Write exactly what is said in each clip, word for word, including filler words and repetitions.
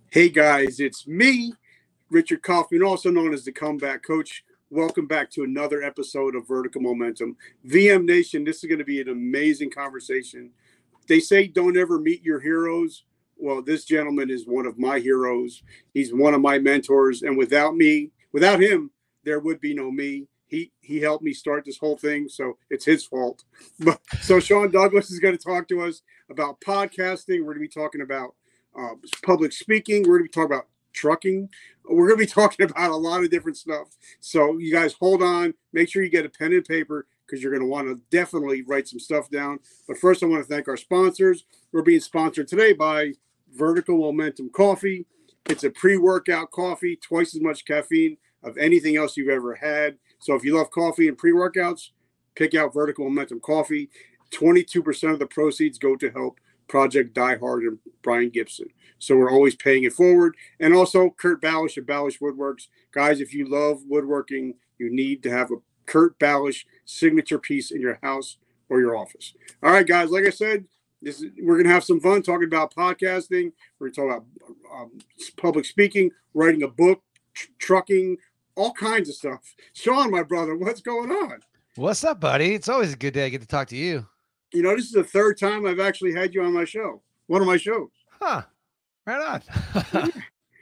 Hey guys, it's me, Richard Kaufman, also known as the Comeback Coach. Welcome back to another episode of Vertical Momentum. V M Nation, this is going to be an amazing conversation. They say don't ever meet your heroes. Well, this gentleman is one of my heroes. He's one of my mentors. And without me, without him, there would be no me. He he helped me start this whole thing, so it's his fault. But, so Sean Douglas is going to talk to us about podcasting. We're going to be talking about uh, public speaking. We're going to be talking about trucking. We're going to be talking about a lot of different stuff. So you guys hold on. Make sure you get a pen and paper because you're going to want to definitely write some stuff down. But first, I want to thank our sponsors. We're being sponsored today by Vertical Momentum Coffee. It's a pre-workout coffee, twice as much caffeine of anything else you've ever had. So if you love coffee and pre-workouts, pick out Vertical Momentum Coffee. twenty-two percent of the proceeds go to help Project Die Hard and Brian Gibson. So we're always paying it forward. And also Kurt Balish of Balish Woodworks. Guys, if you love woodworking, you need to have a Kurt Balish signature piece in your house or your office. All right, guys, like I said, this is, we're going to have some fun talking about podcasting. We're going to talk about um, public speaking, writing a book, tr- trucking, all kinds of stuff. Sean, my brother, what's going on? What's up, buddy? It's always a good day. I get to talk to you. You know, this is the third time I've actually had you on my show, one of my shows. Huh. Right on.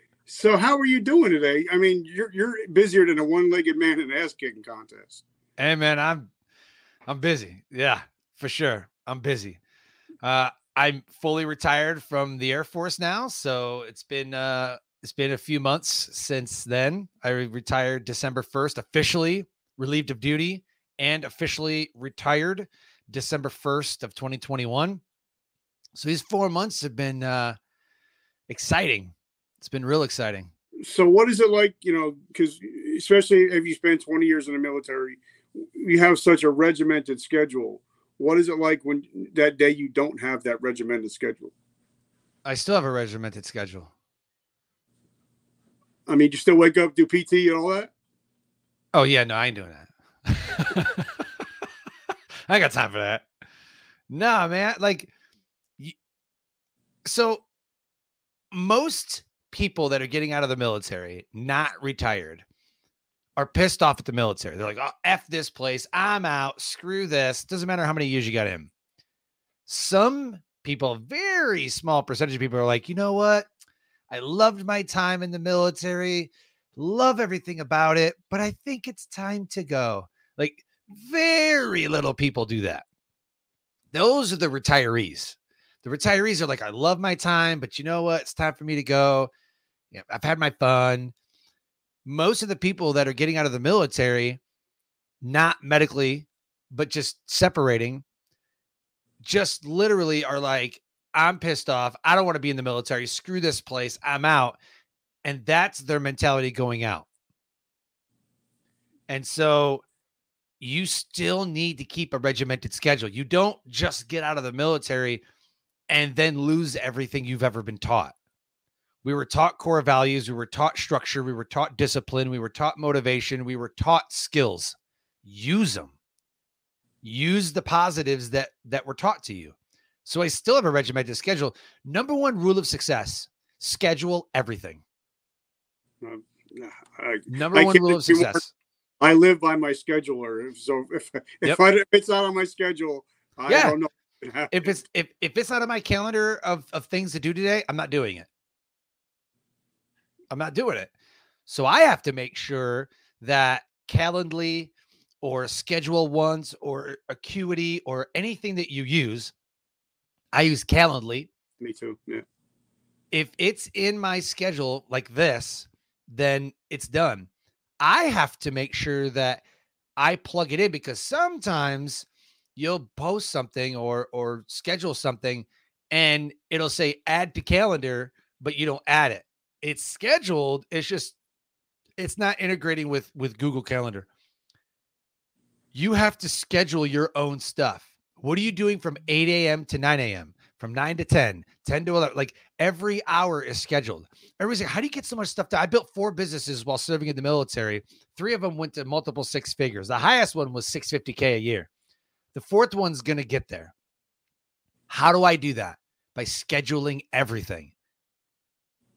So how are you doing today? I mean, you're you're busier than a one-legged man in an ass-kicking contest. Hey, man, I'm I'm busy. Yeah, for sure. I'm busy. Uh, I'm fully retired from the Air Force now, so it's been uh, it's been a few months since then. I retired December first, officially relieved of duty, and officially retired December first of twenty twenty-one. So these four months have been uh, exciting. It's been real exciting. So what is it like, you know, because especially if you spend twenty years in the military, you have such a regimented schedule. What is it like when that day you don't have that regimented schedule? I still have a regimented schedule. I mean, you still wake up, do P T and all that? Oh, yeah. No, I ain't doing that. I ain't got time for that. No, man. Like, so most people that are getting out of the military, not retired, are pissed off at the military. They're like, oh, F this place. I'm out. Screw this. Doesn't matter how many years you got in. Some people, very small percentage of people are like, you know what? I loved my time in the military. Love everything about it, but I think it's time to go. Like, very little people do that. Those are the retirees. The retirees are like, I love my time, but you know what? It's time for me to go. Yeah, I've had my fun. Most of the people that are getting out of the military, not medically, but just separating, just literally are like, I'm pissed off. I don't want to be in the military. Screw this place. I'm out. And that's their mentality going out. And so you still need to keep a regimented schedule. You don't just get out of the military and then lose everything you've ever been taught. We were taught core values. We were taught structure. We were taught discipline. We were taught motivation. We were taught skills. Use them. Use the positives that, that were taught to you. So I still have a regimented schedule. Number one rule of success, schedule everything. Uh, I, Number one rule of success. I live by my scheduler. So if if, Yep. I, if it's not on my schedule, I Yeah. don't know. If it's if, if it's not on my calendar of, of things to do today, I'm not doing it. I'm not doing it. So I have to make sure that Calendly or Schedule Once or Acuity or anything that you use, I use Calendly. Me too. Yeah. If it's in my schedule like this, then it's done. I have to make sure that I plug it in because sometimes you'll post something or or schedule something and it'll say add to calendar, but you don't add it. It's scheduled. It's just, it's not integrating with, with Google Calendar. You have to schedule your own stuff. What are you doing from eight a.m. to nine a.m., from nine to ten, ten to eleven? Like every hour is scheduled. Everybody's like, how do you get so much stuff done? I built four businesses while serving in the military. Three of them went to multiple six figures. The highest one was six hundred fifty K a year. The fourth one's going to get there. How do I do that? By scheduling everything.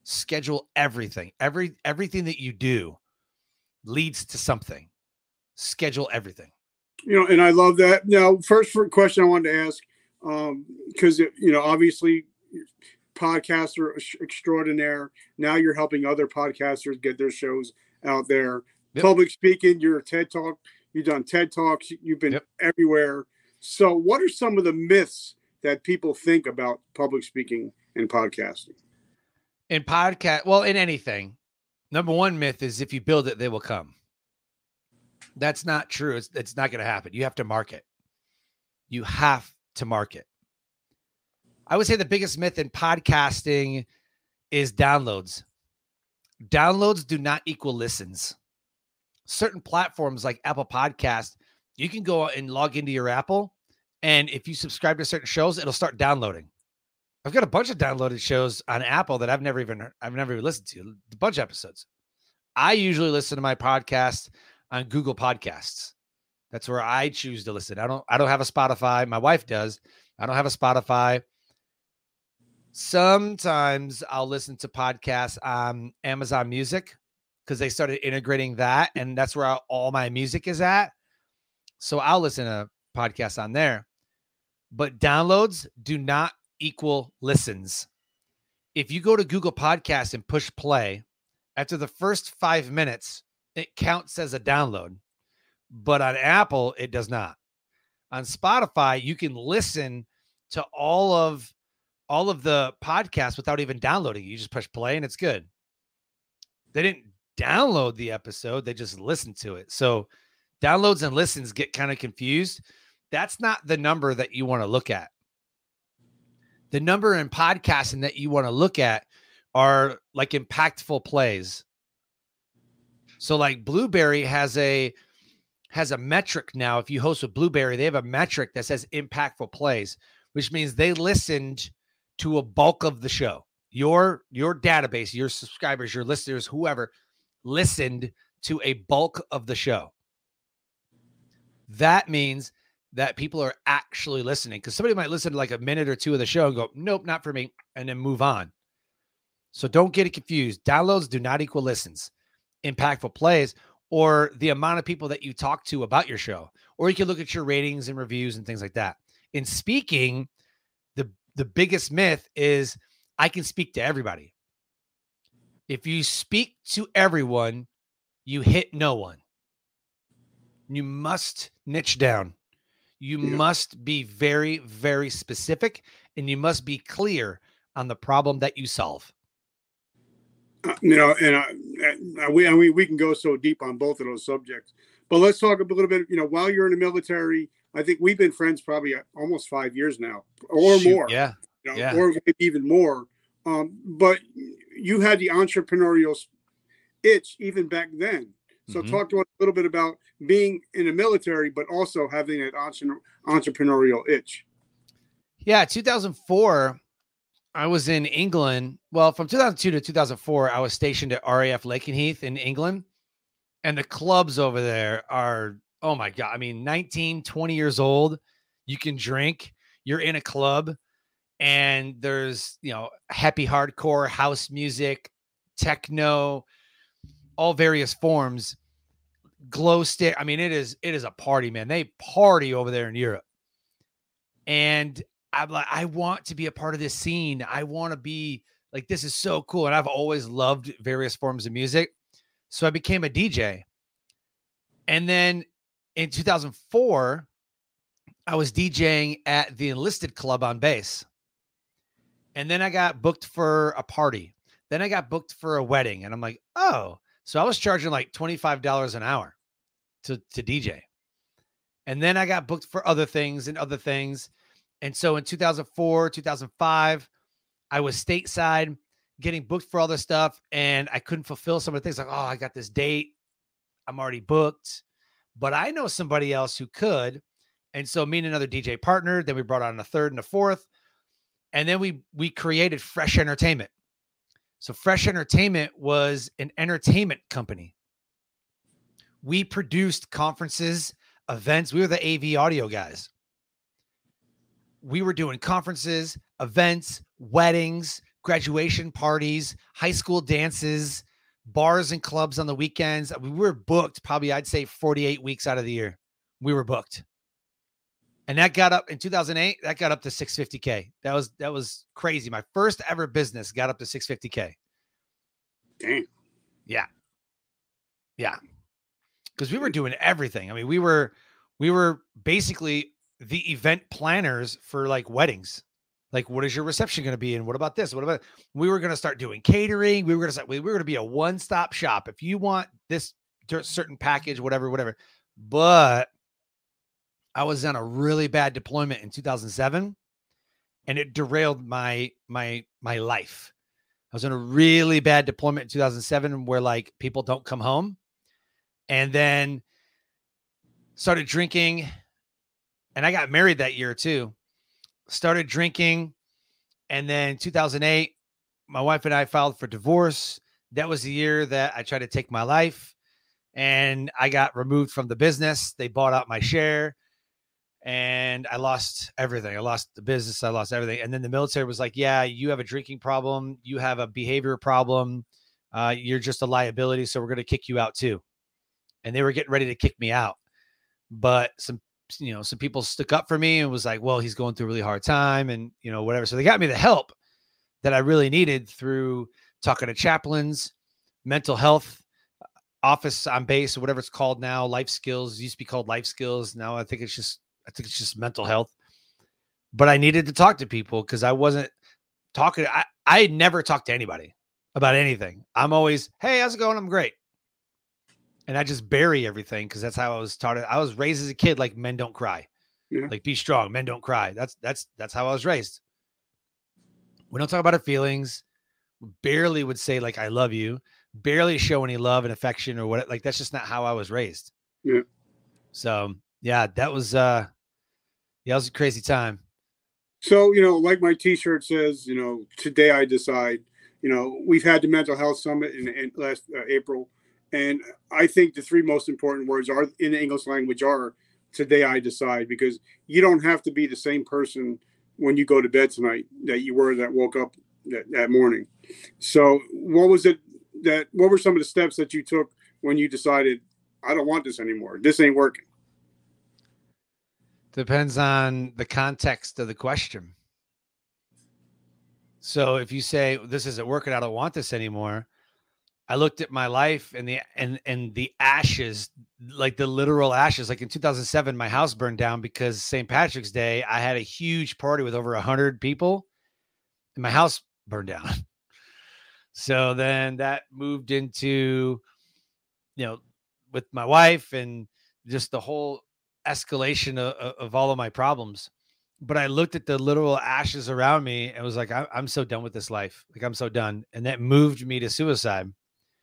Schedule everything. Every everything that you do leads to something. Schedule everything. You know, and I love that. Now, first question I wanted to ask, um, because you know, obviously, podcaster extraordinaire. Now you're helping other podcasters get their shows out there. Yep. Public speaking, you're a TED Talk. You've done TED Talks. You've been yep. everywhere. So, what are some of the myths that people think about public speaking and podcasting? In podcast, well, in anything, number one myth is if you build it, they will come. That's not true. It's, it's not going to happen. You have to market. You have to market. I would say the biggest myth in podcasting is downloads. Downloads do not equal listens. Certain platforms like Apple Podcast, you can go and log into your Apple, and if you subscribe to certain shows, it'll start downloading. I've got a bunch of downloaded shows on Apple that I've never even I've never even listened to. A bunch of episodes. I usually listen to my podcast on Google Podcasts. That's where I choose to listen. I don't I don't have a Spotify. My wife does. I don't have a Spotify. Sometimes I'll listen to podcasts on Amazon Music because they started integrating that, and that's where all my music is at. So I'll listen to podcasts on there. But downloads do not equal listens. If you go to Google Podcasts and push play, after the first five minutes, it counts as a download. But on Apple, it does not. On Spotify, you can listen to all of all of the podcasts without even downloading. You just push play and it's good. They didn't download the episode. They just listened to it. So downloads and listens get kind of confused. That's not the number that you want to look at. The number in podcasting that you want to look at are like impactful plays. So like Blueberry has a has a metric now. If you host with Blueberry, they have a metric that says impactful plays, which means they listened to a bulk of the show. Your your database, your subscribers, your listeners, whoever listened to a bulk of the show. That means that people are actually listening, because somebody might listen to like a minute or two of the show and go, nope, not for me, and then move on. So don't get it confused. Downloads do not equal listens. Impactful plays, or the amount of people that you talk to about your show, or you can look at your ratings and reviews and things like that. In speaking, the, the biggest myth is I can speak to everybody. If you speak to everyone, you hit no one. You must niche down. You yeah. must be very, very specific, and you must be clear on the problem that you solve. Uh, you know, and I, I, we, I mean, we can go so deep on both of those subjects, but let's talk a little bit, you know, while you're in the military, I think we've been friends probably almost five years now or Shoot, more, yeah, you know, yeah. or maybe even more. Um, but you had the entrepreneurial itch even back then. So mm-hmm. talk to us a little bit about being in the military, but also having an entrepreneurial itch. Yeah. two thousand four, I was in England. Well, from two thousand two to two thousand four, I was stationed at R A F Lakenheath in England. And the clubs over there are, oh my God. I mean, nineteen, twenty years old, you can drink, you're in a club, and there's, you know, happy hardcore, house music, techno, all various forms, glow stick. I mean, it is, it is a party, man. They party over there in Europe. And I'm like, I want to be a part of this scene. I want to be like, this is so cool. And I've always loved various forms of music. So I became a D J. And then in two thousand four, I was DJing at the Enlisted Club on base. And then I got booked for a party. Then I got booked for a wedding. And I'm like, oh, so I was charging like twenty-five dollars an hour to, to D J. And then I got booked for other things and other things. And so in two thousand four, two thousand five, I was stateside getting booked for all this stuff. And I couldn't fulfill some of the things like, oh, I got this date. I'm already booked. But I know somebody else who could. And so me and another D J partnered. Then we brought on a third and a fourth. And then we we created Fresh Entertainment. So Fresh Entertainment was an entertainment company. We produced conferences, events. We were the A V audio guys. We were doing conferences, events, weddings, graduation parties, high school dances, bars and clubs on the weekends. We were booked probably, I'd say forty-eight weeks out of the year. We were booked. And that got up in two thousand eight, that got up to six hundred fifty K. That was, that was crazy. My first ever business got up to six hundred fifty K. Damn. Yeah. Yeah. Because we were doing everything. I mean, we were, we were basically the event planners for like weddings. Like, what is your reception going to be? And what about this? What about, we were going to start doing catering. We were going to start, we were going to be a one-stop shop. If you want this certain package, whatever, whatever. But I was on a really bad deployment in two thousand seven, and it derailed my, my, my life. I was in a really bad deployment in two thousand seven where like people don't come home, and then started drinking. And I got married that year too. Started drinking. And then two thousand eight, my wife and I filed for divorce. That was the year that I tried to take my life, and I got removed from the business. They bought out my share, and I lost everything. I lost the business. I lost everything. And then the military was like, yeah, you have a drinking problem. You have a behavior problem. Uh, you're just a liability. So we're going to kick you out too. And they were getting ready to kick me out. But some, you know, some people stuck up for me and was like, well, he's going through a really hard time and, you know, whatever. So they got me the help that I really needed through talking to chaplains, mental health, office on base, or whatever it's called now. Life skills. It used to be called life skills. Now I think it's just, I think it's just mental health. But I needed to talk to people because I wasn't talking. I, I never talked to anybody about anything. I'm always, hey, how's it going? I'm great. And I just bury everything because that's how I was taught. I was raised as a kid like men don't cry. Yeah. Like be strong, men don't cry. That's that's that's how I was raised. We don't talk about our feelings. Barely would say like I love you. Barely show any love and affection or what. Like that's just not how I was raised. Yeah. So yeah, that was uh yeah, it was a crazy time. So, you know, like my t-shirt says, you know, today I decide, you know, we've had the mental health summit in, in last uh, April. And I think the three most important words are in the English language are today I decide, because you don't have to be the same person when you go to bed tonight that you were that woke up that, that morning. So what was it that, what were some of the steps that you took when you decided, I don't want this anymore. This ain't working? Depends on the context of the question. So if you say this isn't working, I don't want this anymore. I looked at my life and the and and the ashes, like the literal ashes. Like in two thousand seven, my house burned down because Saint Patrick's Day, I had a huge party with over a hundred people, and my house burned down. So then that moved into, you know, with my wife and just the whole escalation of, of all of my problems. But I looked at the literal ashes around me and was like, I, I'm so done with this life. Like I'm so done. And that moved me to suicide.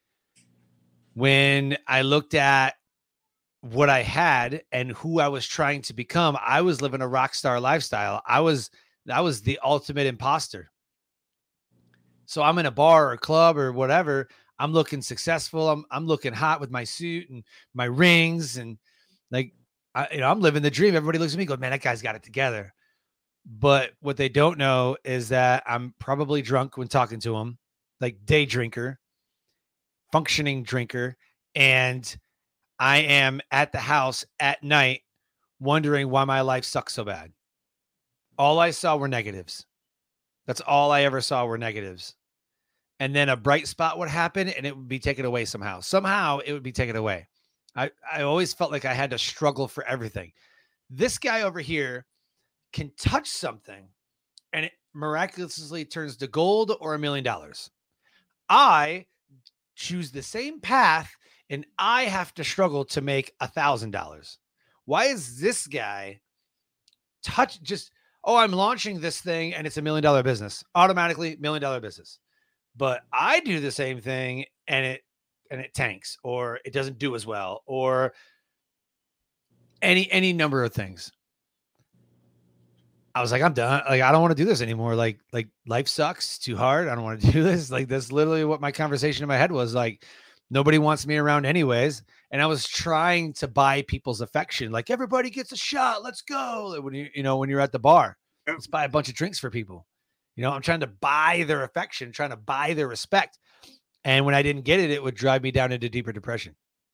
When I looked at what I had and who I was trying to become, I was living a rock star lifestyle. I was, I was the ultimate imposter. So I'm in a bar or a club or whatever. I'm looking successful. I'm, I'm looking hot with my suit and my rings. And like, I, you know, I'm living the dream. Everybody looks at me and goes, man, that guy's got it together. But what they don't know is that I'm probably drunk when talking to them, like day drinker, functioning drinker, and I am at the house at night wondering why my life sucks so bad. All I saw were negatives. That's all I ever saw were negatives. And then a bright spot would happen and it would be taken away somehow. Somehow it would be taken away. I, I always felt like I had to struggle for everything. This guy over here can touch something and it miraculously turns to gold or a million dollars. I choose the same path and I have to struggle to make a thousand dollars. Why is this guy touch just, oh, I'm launching this thing and it's a million dollar business, automatically million dollar business. But I do the same thing and it, and it tanks, or it doesn't do as well, or any, any number of things. I was like, I'm done. Like, I don't want to do this anymore. Like, like life sucks. It's too hard. I don't want to do this. Like, that's literally what my conversation in my head was. Like, nobody wants me around anyways. And I was trying to buy people's affection. Like, everybody gets a shot. Let's go. When you, you know, when you're at the bar, let's buy a bunch of drinks for people. You know, I'm trying to buy their affection, trying to buy their respect. And when I didn't get it, it would drive me down into deeper depression.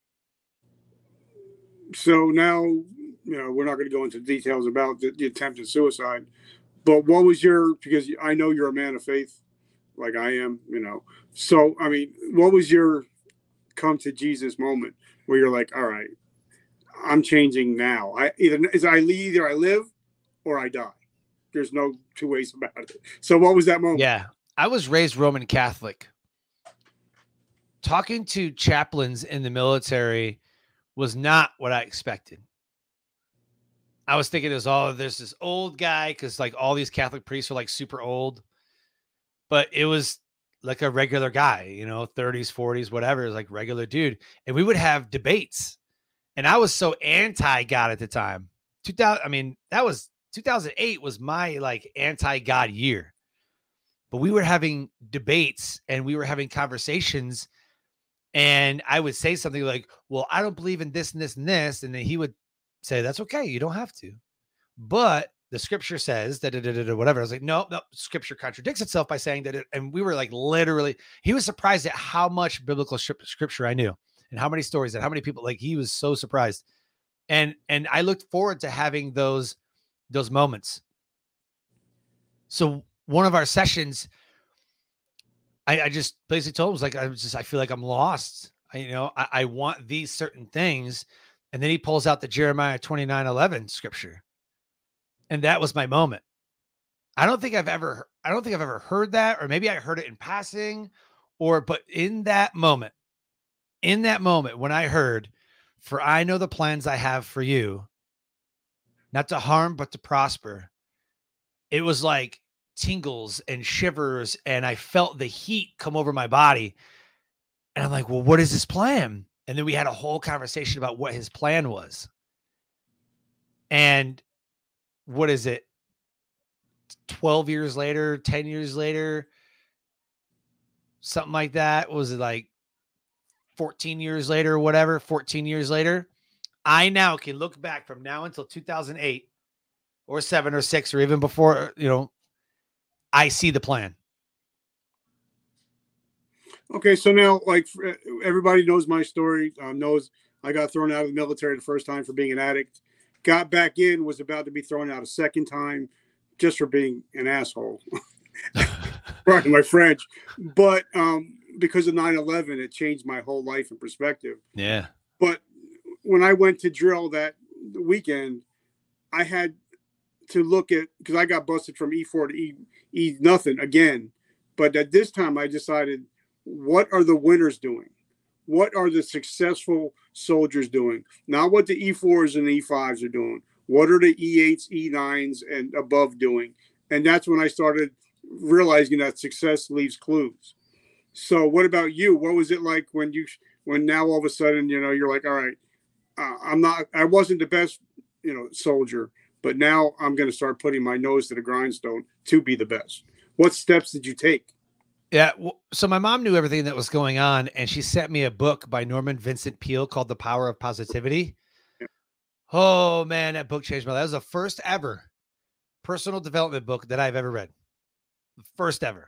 So now, you know, we're not going to go into details about the, the attempted suicide, but what was your, because I know you're a man of faith, like I am, you know. So, I mean, what was your come to Jesus moment where you're like, all right, I'm changing now. I either is I either I live or I die. There's no two ways about it. So what was that moment? Yeah. I was raised Roman Catholic. Talking to chaplains in the military was not what I expected. I was thinking it was all, there's this old guy, because like all these Catholic priests are like super old, but it was like a regular guy, you know, thirties, forties, whatever. It was like regular dude. And we would have debates. And I was so anti-God at the time. two thousand, I mean, that was two thousand eight was my like anti-God year. But we were having debates and we were having conversations. And I would say something like, well, I don't believe in this and this and this. And then he would say, that's okay. You don't have to. But the scripture says that, whatever. I was like, no, no, scripture contradicts itself by saying that. It, and we were like, literally, he was surprised at how much biblical scripture I knew and how many stories and how many people, like, he was so surprised. And, and I looked forward to having those, those moments. So one of our sessions, I, I just basically told him, was like, I was just, I feel like I'm lost. I, you know, I, I want these certain things. And then he pulls out the Jeremiah twenty-nine eleven scripture. And that was my moment. I don't think I've ever, I don't think I've ever heard that, or maybe I heard it in passing, or, but in that moment, in that moment when I heard, for I know the plans I have for you, not to harm, but to prosper. It was like tingles and shivers. And I felt the heat come over my body. And I'm like, well, what is his plan? And then we had a whole conversation about what his plan was. And what is it? twelve years later, ten years later, something like that. What was it, like fourteen years later, or whatever, fourteen years later? I now can look back from now until two thousand eight or seven or six, or even before, you know, I see the plan. Okay. So now, like, everybody knows my story, um, knows I got thrown out of the military the first time for being an addict, got back in, was about to be thrown out a second time just for being an asshole. Right, my French. But um, because of nine eleven, it changed my whole life and perspective. Yeah. But when I went to drill that weekend, I had to look at, because I got busted from E four to E, E nothing again. But at this time, I decided, what are the winners doing? What are the successful soldiers doing? Not what the E fours and E fives are doing. What are the E eights, E nines, and above doing? And that's when I started realizing that success leaves clues. So what about you? What was it like when you, when now all of a sudden, you know, you're like, all right, uh, I'm not, I wasn't the best, you know, soldier, but now I'm going to start putting my nose to the grindstone to be the best. What steps did you take? Yeah. So my mom knew everything that was going on, and she sent me a book by Norman Vincent Peale called The Power of Positivity. Yeah. Oh man, that book changed my life. That was the first ever personal development book that I've ever read. The first ever.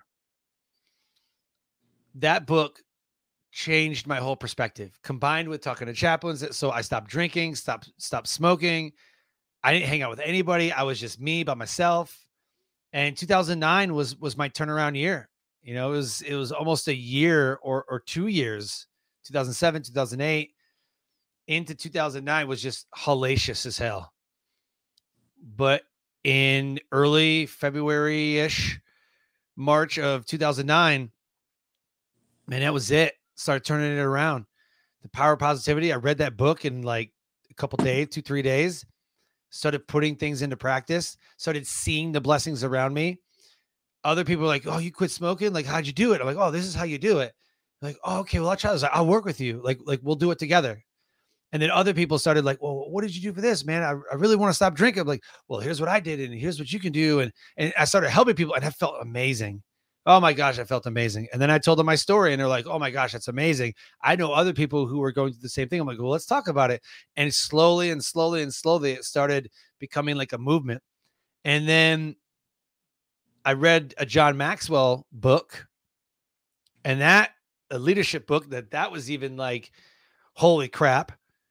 That book changed my whole perspective, combined with talking to chaplains. So I stopped drinking, stopped, stopped smoking. I didn't hang out with anybody. I was just me by myself. And two thousand nine was, was my turnaround year. You know, it was, it was almost a year or, or two years, two thousand seven, two thousand eight into two thousand nine was just hellacious as hell. But in early February-ish, March of two thousand nine, man, that was it. Started turning it around. The Power of Positivity. I read that book in like a couple days, two, three days, started putting things into practice, started seeing the blessings around me. Other people are like, oh, you quit smoking? Like, how'd you do it? I'm like, oh, this is how you do it. I'm like, oh, okay, well, I'll try this. I'll work with you. Like, like we'll do it together. And then other people started like, well, what did you do for this, man? I, I really want to stop drinking. I'm like, well, here's what I did. And here's what you can do. And, and I started helping people, and I felt amazing. Oh my gosh, I felt amazing. And then I told them my story, and they're like, oh my gosh, that's amazing. I know other people who were going through the same thing. I'm like, well, let's talk about it. And slowly and slowly and slowly, it started becoming like a movement. And then I read a John Maxwell book, and that a leadership book that that was even like, holy crap.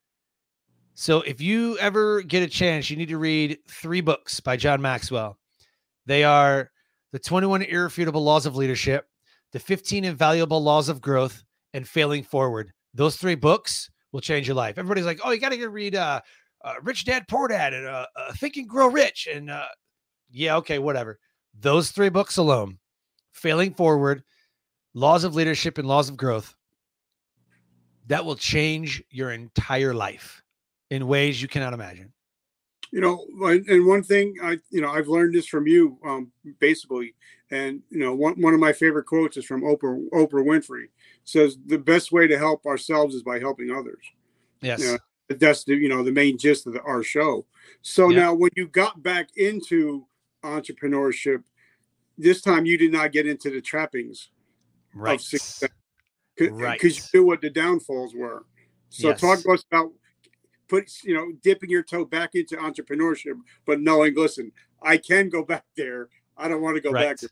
So if you ever get a chance, you need to read three books by John Maxwell. They are The twenty-one Irrefutable Laws of Leadership, The fifteen Invaluable Laws of Growth, and Failing Forward. Those three books will change your life. Everybody's like, oh, you got to read uh, uh, Rich Dad, Poor Dad, and uh, uh, Think and Grow Rich. And uh, yeah, okay, whatever. Those three books alone, Failing Forward, Laws of Leadership, and Laws of Growth, that will change your entire life in ways you cannot imagine. You know, and one thing I, you know, I've learned this from you, um, basically, and you know, one one of my favorite quotes is from Oprah Oprah Winfrey. It says the best way to help ourselves is by helping others. Yes, you know, that's the you know the main gist of the, our show. So yep. Now, when you got back into entrepreneurship, this time you did not get into the trappings right. of success, because right. you knew what the downfalls were. So yes. talk to us about. Put, you know, dipping your toe back into entrepreneurship, but knowing, listen, I can go back there. I don't want to go right. back there.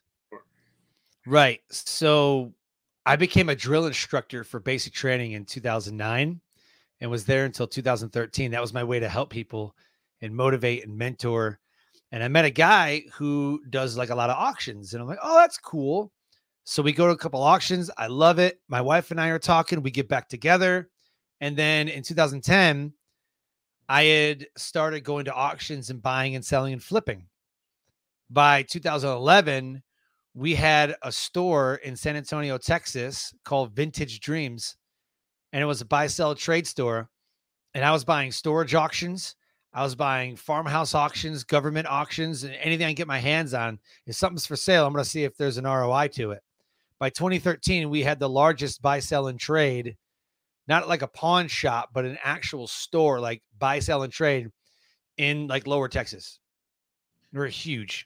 Right. So I became a drill instructor for basic training in two thousand nine and was there until two thousand thirteen. That was my way to help people and motivate and mentor. And I met a guy who does like a lot of auctions, and I'm like, oh, that's cool. So we go to a couple auctions. I love it. My wife and I are talking. We get back together. And then in two thousand ten, I had started going to auctions and buying and selling and flipping. By two thousand eleven, we had a store in San Antonio, Texas called Vintage Dreams. And it was a buy, sell, trade store. And I was buying storage auctions. I was buying farmhouse auctions, government auctions, and anything I can get my hands on. If something's for sale, I'm going to see if there's an R O I to it. By twenty thirteen, we had the largest buy, sell, and trade, not like a pawn shop, but an actual store, like buy, sell, and trade in like Lower Texas. We're huge.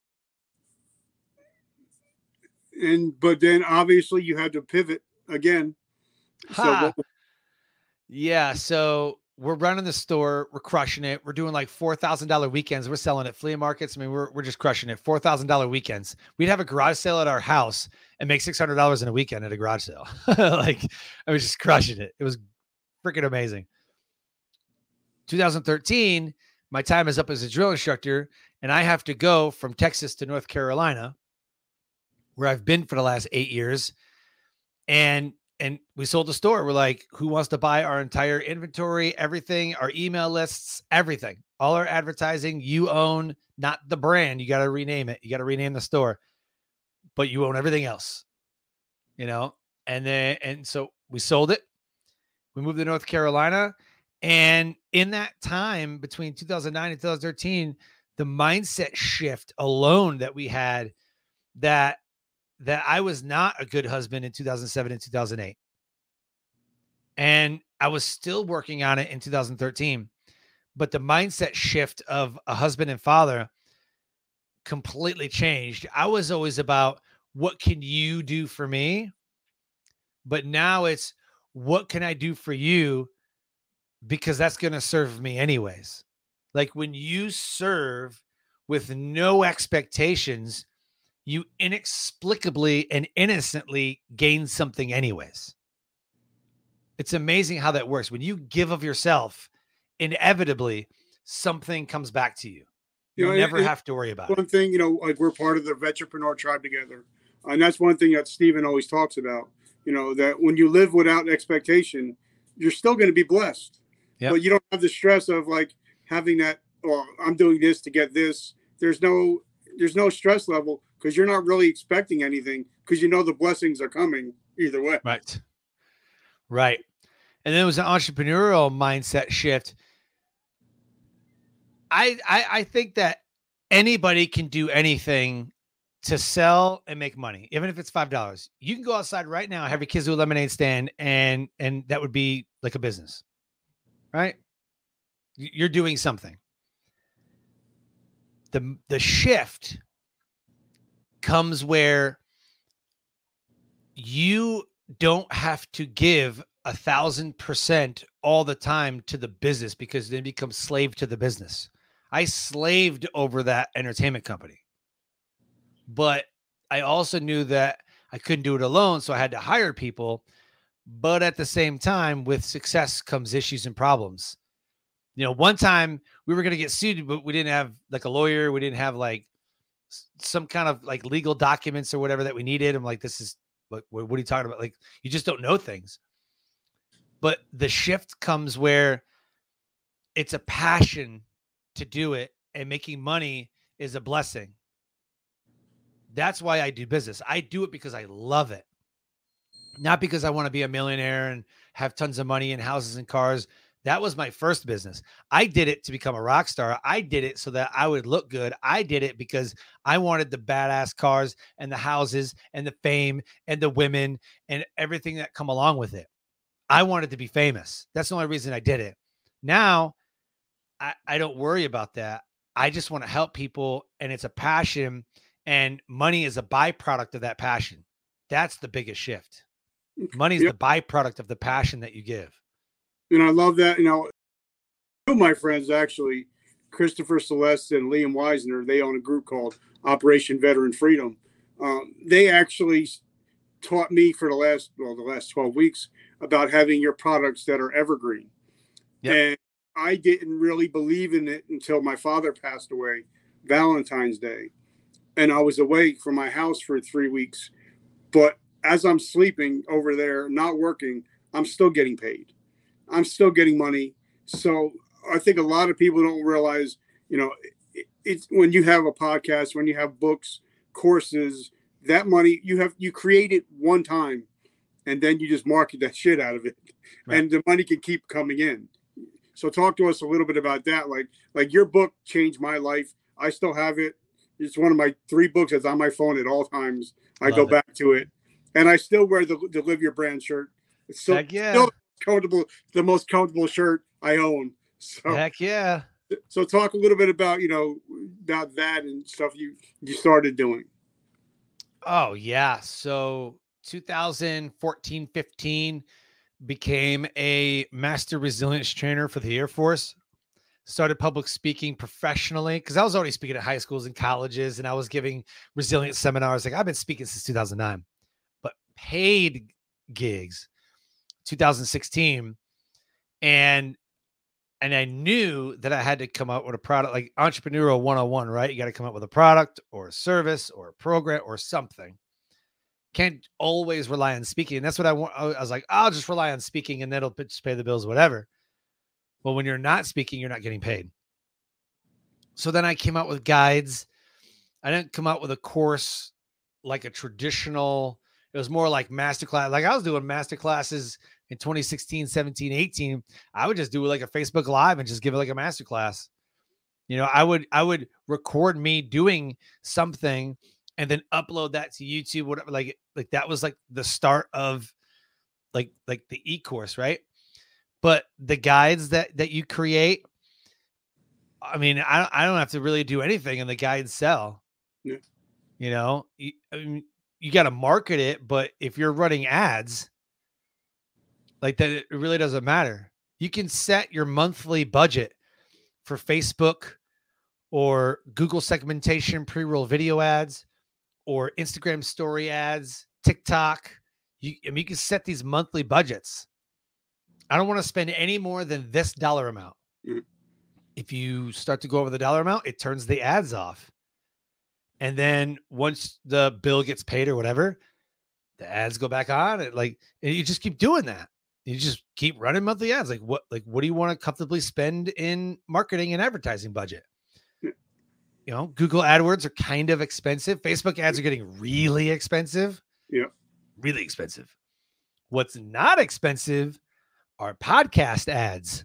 And, but then obviously you had to pivot again. Ha. So yeah. So we're running the store. We're crushing it. We're doing like four thousand dollars weekends. We're selling at flea markets. I mean, we're, we're just crushing it. four thousand dollars weekends. We'd have a garage sale at our house and make six hundred dollars in a weekend at a garage sale. Like I was just crushing it. It was freaking amazing. two thousand thirteen, my time is up as a drill instructor, and I have to go from Texas to North Carolina, where I've been for the last eight years. And And we sold the store. We're like, who wants to buy our entire inventory, everything, our email lists, everything, all our advertising you own, not the brand. You got to rename it. You got to rename the store, but you own everything else, you know? And then, and so we sold it. We moved to North Carolina. And in that time between two thousand nine and two thousand thirteen, the mindset shift alone that we had, that that I was not a good husband in two thousand seven and two thousand eight. And I was still working on it in two thousand thirteen. But the mindset shift of a husband and father completely changed. I was always about, what can you do for me? But now it's, what can I do for you? Because that's going to serve me anyways. Like when you serve with no expectations, you inexplicably and innocently gain something anyways. It's amazing how that works. When you give of yourself, inevitably something comes back to you. You, you know, never and, have to worry about one it. One thing, you know, like we're part of the Vetrapreneur tribe together. And that's one thing that Stephen always talks about, you know, that when you live without expectation, you're still going to be blessed. Yep. But you don't have the stress of like having that, oh, I'm doing this to get this. There's no, there's no stress level, because you're not really expecting anything, because you know the blessings are coming either way. Right. Right. And then it was an entrepreneurial mindset shift. I, I I think that anybody can do anything to sell and make money, even if it's five dollars. You can go outside right now, have your kids do a lemonade stand, and and that would be like a business, right? You're doing something. The the shift comes where you don't have to give a thousand percent all the time to the business, because then become slave to the business. I slaved over that entertainment company, But I also knew that I couldn't do it alone. So I had to hire people. But at the same time, with success comes issues and problems. You know, one time we were going to get sued, but we didn't have like a lawyer. We didn't have like some kind of like legal documents or whatever that we needed. I'm like, this is what, what are you talking about? Like, you just don't know things. But the shift comes where it's a passion to do it, and making money is a blessing. That's why I do business. I do it because I love it. Not because I want to be a millionaire and have tons of money and houses and cars. That was my first business. I did it to become a rock star. I did it so that I would look good. I did it because I wanted the badass cars and the houses and the fame and the women and everything that come along with it. I wanted to be famous. That's the only reason I did it. Now, I, I don't worry about that. I just want to help people, and it's a passion, and money is a byproduct of that passion. That's the biggest shift. Money is yep. the byproduct of the passion that you give. And I love that. You know, two of my friends, actually, Christopher Celeste and Liam Weisner, they own a group called Operation Veteran Freedom. Um, they actually taught me for the last, well, the last twelve weeks about having your products that are evergreen. Yep. And I didn't really believe in it until my father passed away, Valentine's Day. And I was away from my house for three weeks. But as I'm sleeping over there, not working, I'm still getting paid. I'm still getting money. So I think a lot of people don't realize, you know, it, it's when you have a podcast, when you have books, courses, that money you have, you create it one time and then you just market that shit out of it. Right. And the money can keep coming in. So talk to us a little bit about that. Like, like your book changed my life. I still have it. It's one of my three books that's on my phone at all times. I Love go it. back to it. And I still wear the, the Live Your Brand shirt. It's still, Heck yeah. still comfortable, the most comfortable shirt I own. So, Heck yeah. So talk a little bit about, you know, about that and stuff you, you started doing. Oh, yeah. So two thousand fourteen, fifteen became a master resilience trainer for the Air Force. Started public speaking professionally because I was already speaking at high schools and colleges, and I was giving resilience seminars. Like I've been speaking since two thousand nine, but paid gigs, two thousand sixteen. And, and I knew that I had to come out with a product, like entrepreneurial one oh one, right? You got to come up with a product or a service or a program or something. Can't always rely on speaking. And that's what I want. I was like, I'll just rely on speaking and that'll just pay the bills, whatever. But when you're not speaking, you're not getting paid. So then I came out with guides. I didn't come out with a course like a traditional, it was more like masterclass. Like I was doing masterclasses in twenty sixteen, seventeen, eighteen. I would just do like a Facebook Live and just give it like a masterclass. You know, I would, I would record me doing something and then upload that to YouTube, whatever. Like, like that was like the start of like, like the e-course, right? But the guides that, that you create, I mean, I, I don't have to really do anything and the guides sell. Yeah. You know, you, I mean, you got to market it, but if you're running ads like that, it really doesn't matter. You can set your monthly budget for Facebook or Google segmentation, pre-roll video ads, or Instagram story ads, TikTok. You, I mean, you can set these monthly budgets. I don't want to spend any more than this dollar amount. Mm-hmm. If you start to go over the dollar amount, it turns the ads off. And then once the bill gets paid or whatever, the ads go back on. It like, and you just keep doing that. You just keep running monthly ads. Like what, like, what do you want to comfortably spend in marketing and advertising budget? Yeah. You know, Google AdWords are kind of expensive. Facebook ads are getting really expensive. Yeah. Really expensive. What's not expensive are podcast ads.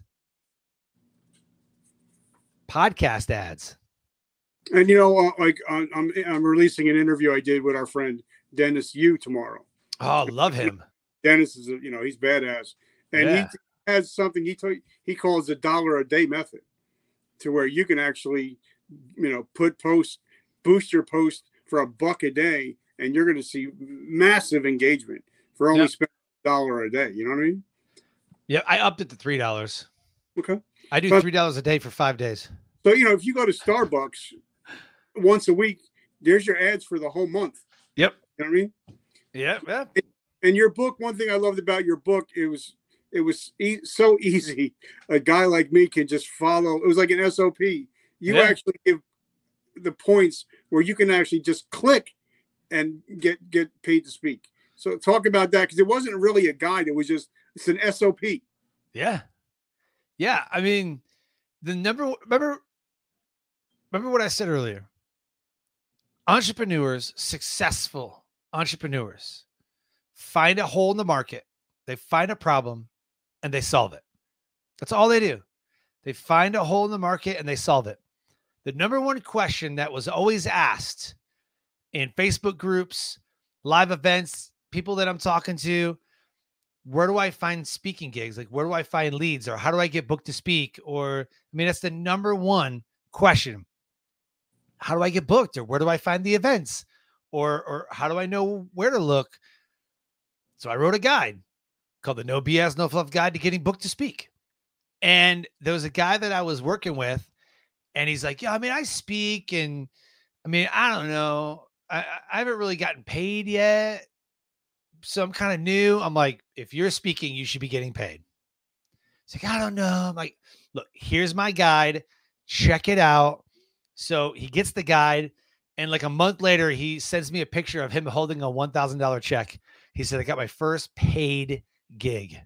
Podcast ads. And, you know, uh, like I'm, I'm releasing an interview I did with our friend Dennis Yu tomorrow. Oh, love him. Dennis is, a, you know, he's badass. And yeah. he has something he t- he calls the dollar a day method, to where you can actually, you know, put post, boost your post for a buck a day, and you're going to see massive engagement for only yep. spending a dollar a day. You know what I mean? Yeah, I upped it to three dollars. Okay. I do but, three dollars a day for five days. So, you know, if you go to Starbucks once a week, there's your ads for the whole month. Yep. You know what I mean? Yeah. Yeah. And your book, one thing I loved about your book, it was it was e- so easy. A guy like me can just follow. It was like an S O P. You Yeah. actually give the points where you can actually just click and get get paid to speak. So talk about that, because it wasn't really a guide. It was just it's an S O P. Yeah. Yeah. I mean, the number remember remember what I said earlier. Entrepreneurs, successful entrepreneurs, find a hole in the market, they find a problem, and they solve it. That's all they do. They find a hole in the market and they solve it. The number one question that was always asked in Facebook groups, live events, people that I'm talking to, where do I find speaking gigs? Like, where do I find leads? Or how do I get booked to speak? Or, I mean, that's the number one question. How do I get booked? Or where do I find the events? Or, or how do I know where to look? So I wrote a guide called the No B S, No Fluff Guide to Getting Booked to Speak. And there was a guy that I was working with, and he's like, yeah, I mean, I speak, and I mean, I don't know. I, I haven't really gotten paid yet. So I'm kind of new. I'm like, if you're speaking, you should be getting paid. He's like, I don't know. I'm like, look, here's my guide. Check it out. So he gets the guide, and like a month later, he sends me a picture of him holding a one thousand dollars check. He said, I got my first paid gig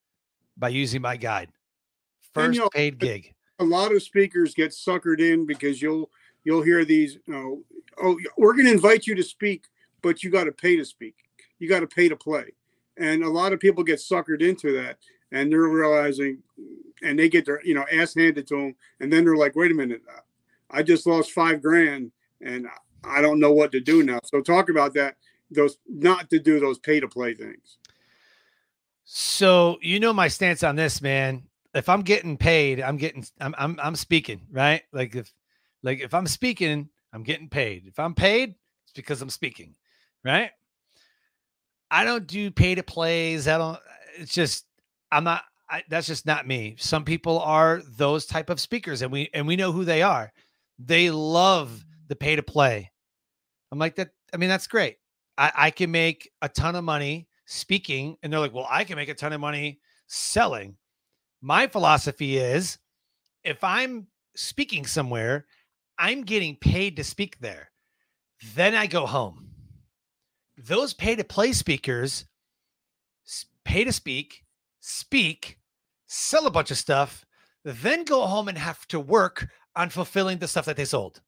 by using my guide. First you know, paid gig. A lot of speakers get suckered in because you'll you'll hear these, you know, oh, we're going to invite you to speak, but you got to pay to speak. You got to pay to play. And a lot of people get suckered into that, and they're realizing, and they get their, you know, ass handed to them. And then they're like, wait a minute, I just lost five grand and I don't know what to do now. So talk about that, those, not to do those pay to play things. So, you know, my stance on this, man, if I'm getting paid, I'm getting, I'm, I'm, I'm speaking, right? Like if, like if I'm speaking, I'm getting paid. If I'm paid, it's because I'm speaking, right? I don't do pay to plays. I don't, it's just, I'm not, I, that's just not me. Some people are those type of speakers, and we, and we know who they are. They love the pay to play. I'm like that. I mean, that's great. I, I can make a ton of money speaking, and they're like, well, I can make a ton of money selling. My philosophy is, if I'm speaking somewhere, I'm getting paid to speak there. Then I go home. Those pay to play speakers pay to speak, speak, sell a bunch of stuff, then go home and have to work on fulfilling the stuff that they sold.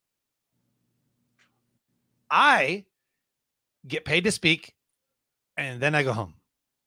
I get paid to speak, and then I go home.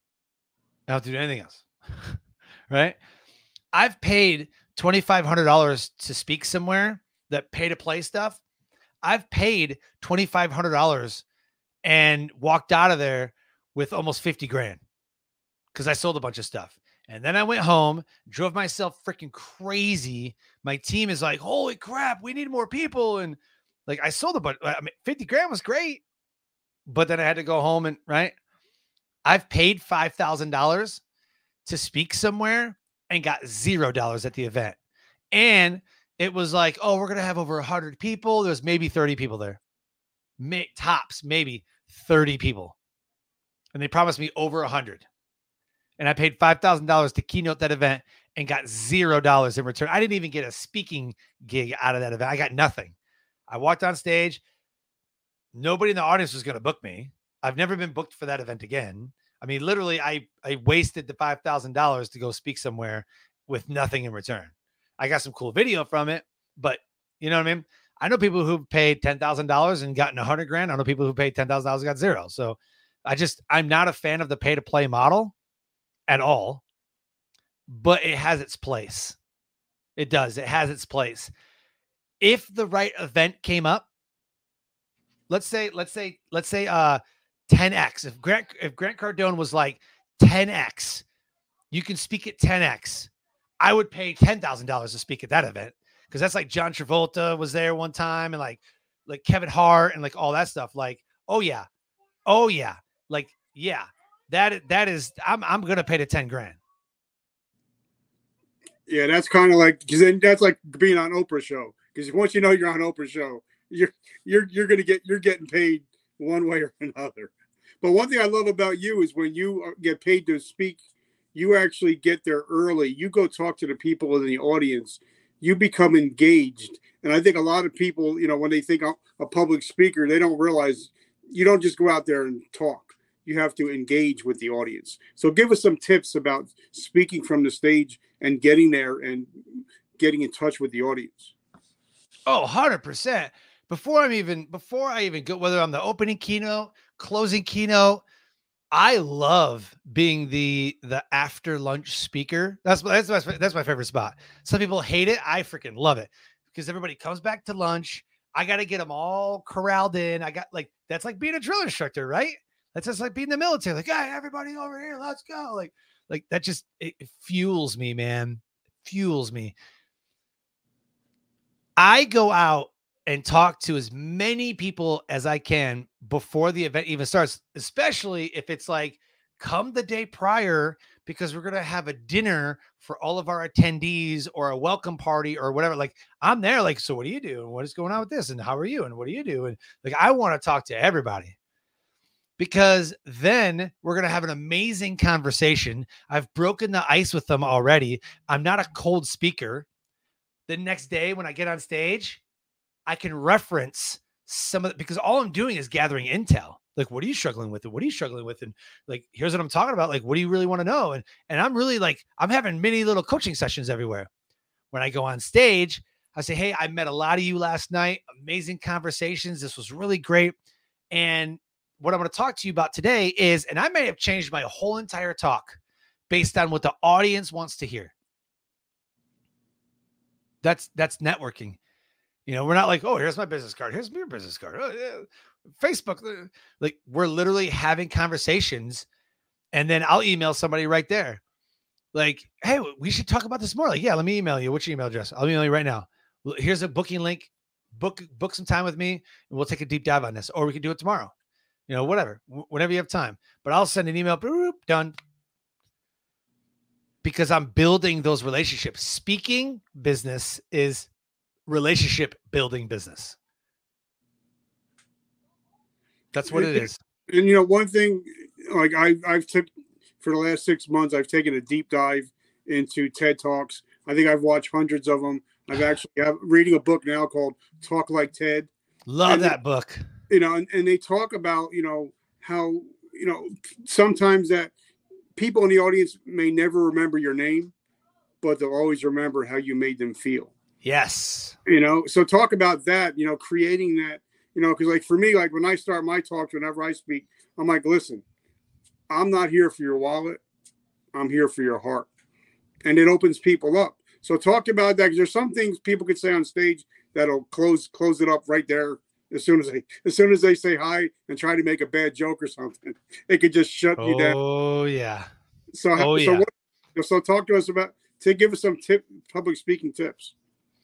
I don't have to do anything else. Right? I've paid twenty-five hundred dollars to speak somewhere, that pay to play stuff. I've paid twenty-five hundred dollars and walked out of there with almost fifty grand because I sold a bunch of stuff. And then I went home, drove myself freaking crazy. My team is like, holy crap, we need more people. And like, I sold a bunch. I mean, fifty grand was great, but then I had to go home and, right. I've paid five thousand dollars to speak somewhere and got zero dollars at the event. And it was like, oh, we're going to have over a hundred people. There's maybe thirty people there. May, tops, maybe thirty people. And they promised me over a hundred. And I paid five thousand dollars to keynote that event and got zero dollars in return. I didn't even get a speaking gig out of that event. I got nothing. I walked on stage. Nobody in the audience was going to book me. I've never been booked for that event again. I mean, literally, I, I wasted the five thousand dollars to go speak somewhere with nothing in return. I got some cool video from it, but you know what I mean? I know people who paid ten thousand dollars and gotten a hundred grand. I know people who paid ten thousand dollars and got zero. So I just, I'm not a fan of the pay to play model at all, but it has its place. It does. It has its place. If the right event came up, let's say, let's say, let's say, uh, ten X. If Grant, if Grant Cardone was like ten X, you can speak at ten X. I would pay ten thousand dollars to speak at that event. Cause that's like John Travolta was there one time, and like, like Kevin Hart and like all that stuff. Like, oh yeah. Oh yeah. Like, yeah, that, that is, I'm, I'm going to pay the ten grand. Yeah. That's kind of like, cause then that's like being on Oprah's show. Cause once you know you're on Oprah's show, you're you're you're gonna get you're getting paid one way or another. But one thing I love about you is when you get paid to speak, you actually get there early. You go talk to the people in the audience. You become engaged. And I think a lot of people, you know, when they think a public speaker, they don't realize you don't just go out there and talk. You have to engage with the audience. So give us some tips about speaking from the stage and getting there and getting in touch with the audience. Oh, one hundred percent. Before I'm even, before I even go, whether I'm the opening keynote, closing keynote, I love being the the after lunch speaker. That's that's my, that's my favorite spot. Some people hate it. I freaking love it because everybody comes back to lunch. I got to get them all corralled in. I got like, that's like being a drill instructor, right? That's just like being in the military. Like, hey, everybody over here, let's go. Like, like that just, it, it fuels me, man. It fuels me. I go out and talk to as many people as I can before the event even starts, especially if it's like, come the day prior, because we're going to have a dinner for all of our attendees or a welcome party or whatever. Like, I'm there, like, so what do you do? And what is going on with this? And how are you? And what do you do? And like, I want to talk to everybody because then we're going to have an amazing conversation. I've broken the ice with them already. I'm not a cold speaker. The next day when I get on stage, I can reference some of it because all I'm doing is gathering intel. Like, what are you struggling with? And what are you struggling with? And like, here's what I'm talking about. Like, what do you really want to know? And, and I'm really like, I'm having many little coaching sessions everywhere. When I go on stage, I say, hey, I met a lot of you last night. Amazing conversations. This was really great. And what I'm going to talk to you about today is, and I may have changed my whole entire talk based on what the audience wants to hear. That's, that's networking. You know, we're not like, oh, here's my business card. Here's your business card. Oh, yeah. Facebook. Like, we're literally having conversations, and then I'll email somebody right there. Like, hey, we should talk about this more. Like, yeah, let me email you. What's your email address? I'll email you right now. Here's a booking link. Book, book some time with me, and we'll take a deep dive on this. Or we can do it tomorrow. You know, whatever, whenever you have time. But I'll send an email. Boop, done. Because I'm building those relationships. Speaking business is relationship building business. That's what it is. And, you know, one thing, like I, I've took for the last six months, I've taken a deep dive into TED Talks. I think I've watched hundreds of them. I've actually have reading a book now called Talk Like TED. Love and that book. You know, and, and they talk about, you know, how, you know, sometimes that people in the audience may never remember your name, but they'll always remember how you made them feel. Yes. You know, so talk about that, you know, creating that, you know, because like for me, like when I start my talks, whenever I speak, I'm like, listen, I'm not here for your wallet. I'm here for your heart. And it opens people up. So talk about that, because there's some things people could say on stage that'll close close it up right there as soon as they as soon as they say hi and try to make a bad joke or something. It could just shut oh, you down. Oh yeah. So oh, so yeah. what, so talk to us about to give us some tip public speaking tips.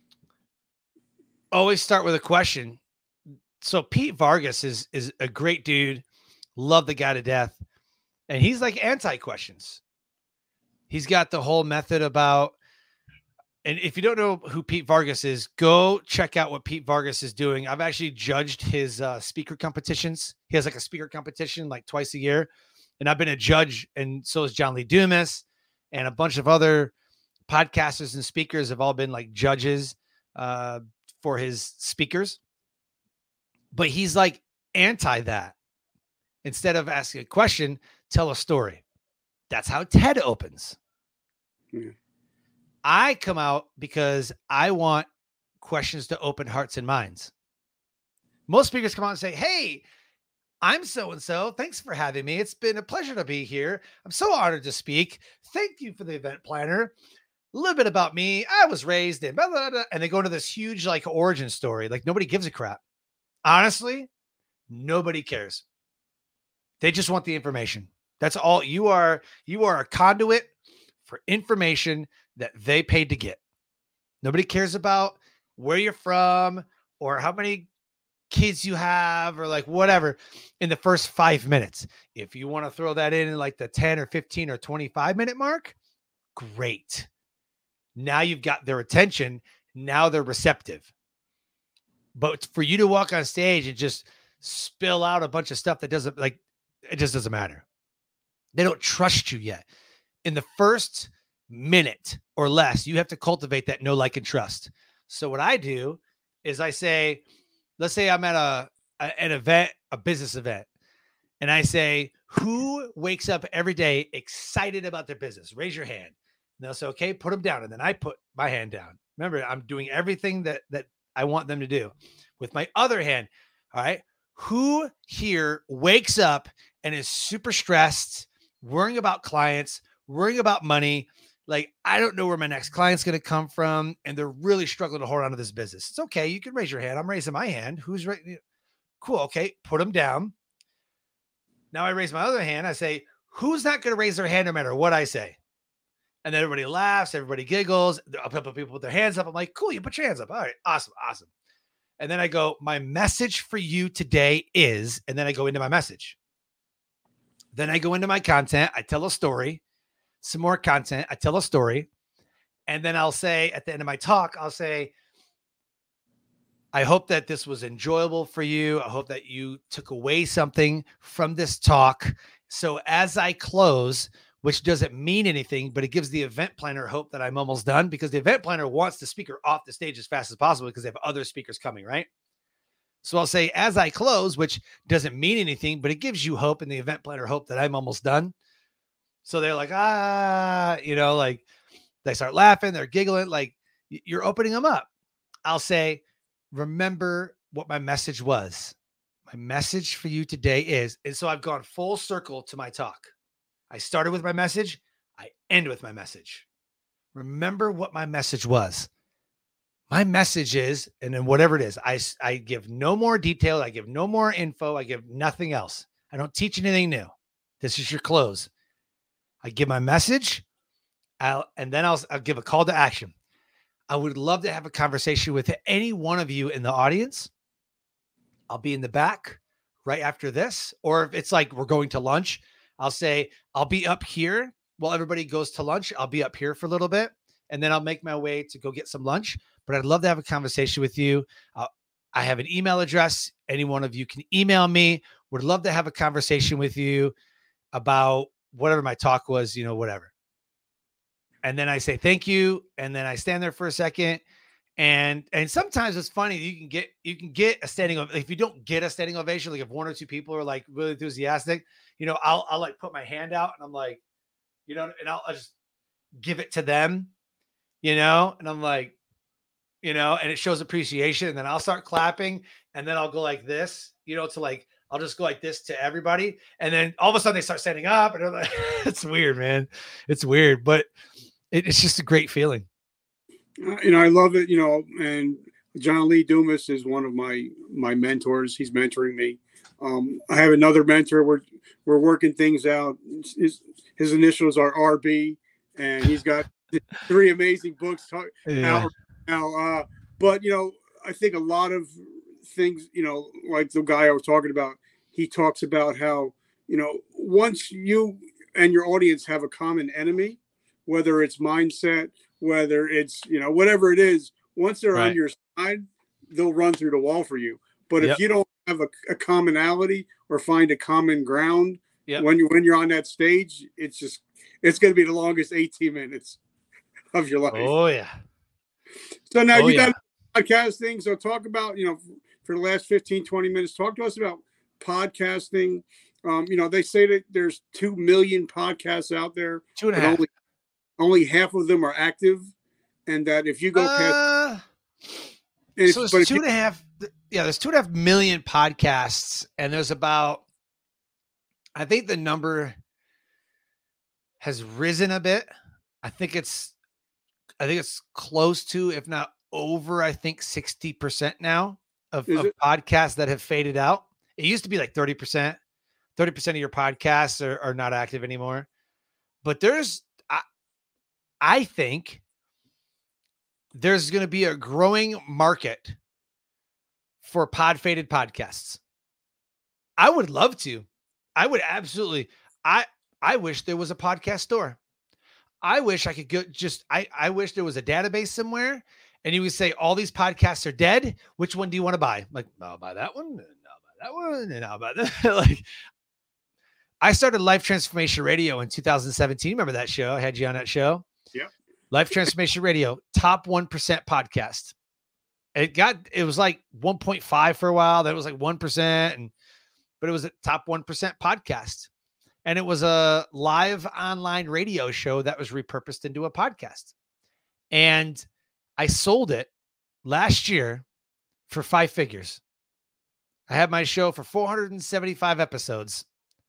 Always start with a question. So Pete Vargas is is a great dude. Love the guy to death. And he's like anti-questions. He's got the whole method about, and if you don't know who Pete Vargas is, go check out what Pete Vargas is doing. I've actually judged his uh, speaker competitions. He has like a speaker competition like twice a year. And I've been a judge, and so is John Lee Dumas, and a bunch of other podcasters and speakers have all been like judges uh, for his speakers. But he's like anti that. Instead of asking a question, tell a story. That's how TED opens. Yeah. I come out because I want questions to open hearts and minds. Most speakers come out and say, hey, I'm so-and-so. Thanks for having me. It's been a pleasure to be here. I'm so honored to speak. Thank you for the event planner. A little bit about me. I was raised in blah, blah, blah, and they go into this huge like origin story. Like nobody gives a crap. Honestly, nobody cares. They just want the information. That's all. You are, you are a conduit for information that they paid to get. Nobody cares about where you're from or how many kids you have or like whatever in the first five minutes. If you want to throw that in in like the ten or fifteen or twenty-five minute mark, great. Now you've got their attention. Now they're receptive. But for you to walk on stage and just spill out a bunch of stuff that doesn't like, it just doesn't matter. They don't trust you yet. In the first minute or less, you have to cultivate that know, like, and trust. So what I do is I say, let's say I'm at a, a an event, a business event, and I say, who wakes up every day excited about their business? Raise your hand. And they'll say, okay, put them down. And then I put my hand down. Remember, I'm doing everything that, that I want them to do. With my other hand, all right, who here wakes up and is super stressed, worrying about clients, worrying about money? Like, I don't know where my next client's going to come from, and they're really struggling to hold on to this business. It's okay. You can raise your hand. I'm raising my hand. Who's right? Cool. Okay. Put them down. Now I raise my other hand. I say, who's not going to raise their hand no matter what I say? And then everybody laughs. Everybody giggles. A couple of people put their hands up. I'm like, cool. You put your hands up. All right. Awesome. Awesome. And then I go, my message for you today is, and then I go into my message. Then I go into my content. I tell a story, some more content. I tell a story. And then I'll say at the end of my talk, I'll say, I hope that this was enjoyable for you. I hope that you took away something from this talk. So as I close, which doesn't mean anything, but it gives the event planner hope that I'm almost done, because the event planner wants the speaker off the stage as fast as possible because they have other speakers coming, right? So I'll say, as I close, which doesn't mean anything, but it gives you hope and the event planner hope that I'm almost done. So they're like, ah, you know, like they start laughing, they're giggling, like you're opening them up. I'll say, remember what my message was. My message for you today is, and so I've gone full circle to my talk. I started with my message. I end with my message. Remember what my message was. My message is, and then whatever it is, I, I give no more detail. I give no more info. I give nothing else. I don't teach anything new. This is your close. I give my message, I'll, and then I'll, I'll give a call to action. I would love to have a conversation with any one of you in the audience. I'll be in the back right after this. Or if it's like we're going to lunch, I'll say, I'll be up here while everybody goes to lunch. I'll be up here for a little bit, and then I'll make my way to go get some lunch. But I'd love to have a conversation with you. Uh, I have an email address. Any one of you can email me. Would love to have a conversation with you about whatever my talk was, you know, whatever. And then I say, thank you. And then I stand there for a second. And, and sometimes it's funny. You can get, you can get a standing ovation. If you don't get a standing ovation, like if one or two people are like really enthusiastic, you know, I'll, I'll like put my hand out and I'm like, you know, and I'll, I'll just give it to them, you know, and I'm like, you know, and it shows appreciation. And then I'll start clapping, and then I'll go like this, you know, to like, I'll just go like this to everybody. And then all of a sudden they start standing up, and like, it's weird, man. It's weird, but it, it's just a great feeling. You know, I love it, you know, and John Lee Dumas is one of my, my mentors. He's mentoring me. Um, I have another mentor. We're, we're working things out. His, his initials are R B, and he's got three amazing books talk, yeah. out now. Uh, but, you know, I think a lot of things, you know, like the guy I was talking about, he talks about how, you know, once you and your audience have a common enemy, whether it's mindset, whether it's, you know, whatever it is, once they're right on your side, they'll run through the wall for you. But yep. if you don't have a, a commonality or find a common ground, yep. when you when you're on that stage, it's just it's going to be the longest eighteen minutes of your life. Oh yeah. So now oh, you yeah. got podcasting. So talk about, you know, for the last fifteen, twenty minutes, talk to us about podcasting. Um, you know, they say that there's two million podcasts out there. Two and a half. Only, only half of them are active. And that if you go uh, past. So it's two and a half. Yeah, there's two and a half million podcasts. And there's about, I think the number has risen a bit. I think it's, I think it's close to, if not over, I think sixty percent now of, of podcasts that have faded out. It used to be like thirty percent. thirty percent of your podcasts are, are not active anymore. But there's, I, I think there's going to be a growing market for pod faded podcasts. I would love to. I would absolutely. I, I wish there was a podcast store. I wish I could go just, I, I wish there was a database somewhere And he would say, all these podcasts are dead. Which one do you want to buy? I'm like, I'll buy that one. And I'll buy that one. And I'll buy that. Like, I started Life Transformation Radio in two thousand seventeen. Remember that show? I had you on that show. Yeah. Life Transformation Radio, top one percent podcast. It got, it was like one point five for a while. Then it was like one percent. And, but it was a top one percent podcast. And it was a live online radio show that was repurposed into a podcast. And I sold it last year for five figures. I had my show for four hundred seventy-five episodes.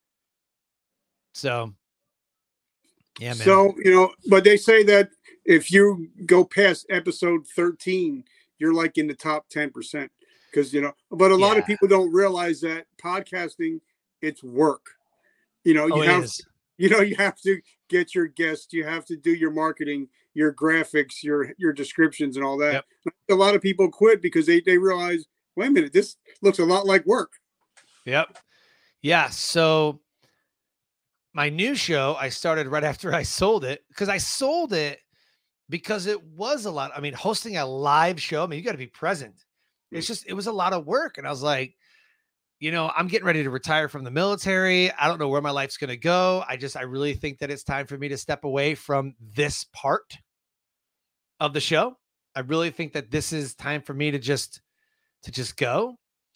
So, yeah, man. So, you know, but they say that if you go past episode thirteen, you're like in the top ten percent. Because, you know, but a lot Yeah. of people don't realize that podcasting, it's work. You know, you Oh, it have, is. you know, you have to get your guests, you have to do your marketing, your graphics, your your descriptions and all that. Yep. A lot of people quit because they, they realize, wait a minute, this looks a lot like work. Yep. Yeah. So my new show, I started right after I sold it because I sold it because it was a lot. I mean, hosting a live show, I mean, you got to be present. It's just, it was a lot of work. And I was like, you know, I'm getting ready to retire from the military. I don't know where my life's going to go. I just, I really think that it's time for me to step away from this part of the show. I really think that this is time for me to just, to just go.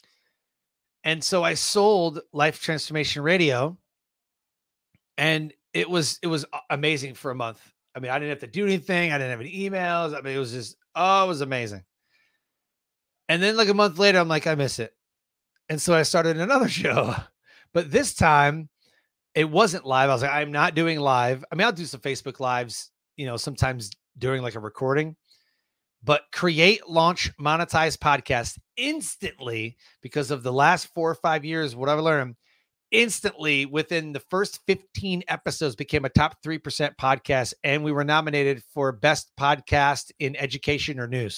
And so I sold Life Transformation Radio, and it was, it was amazing for a month. I mean, I didn't have to do anything. I didn't have any emails. I mean, it was just, oh, it was amazing. And then like a month later, I'm like, I miss it. And so I started another show, but this time it wasn't live. I was like, I'm not doing live. I mean, I'll do some Facebook lives, you know, sometimes during like a recording, but create, launch, monetize podcast instantly because of the last four or five years, what I've learned instantly within the first fifteen episodes became a top three percent podcast. And we were nominated for best podcast in education or news.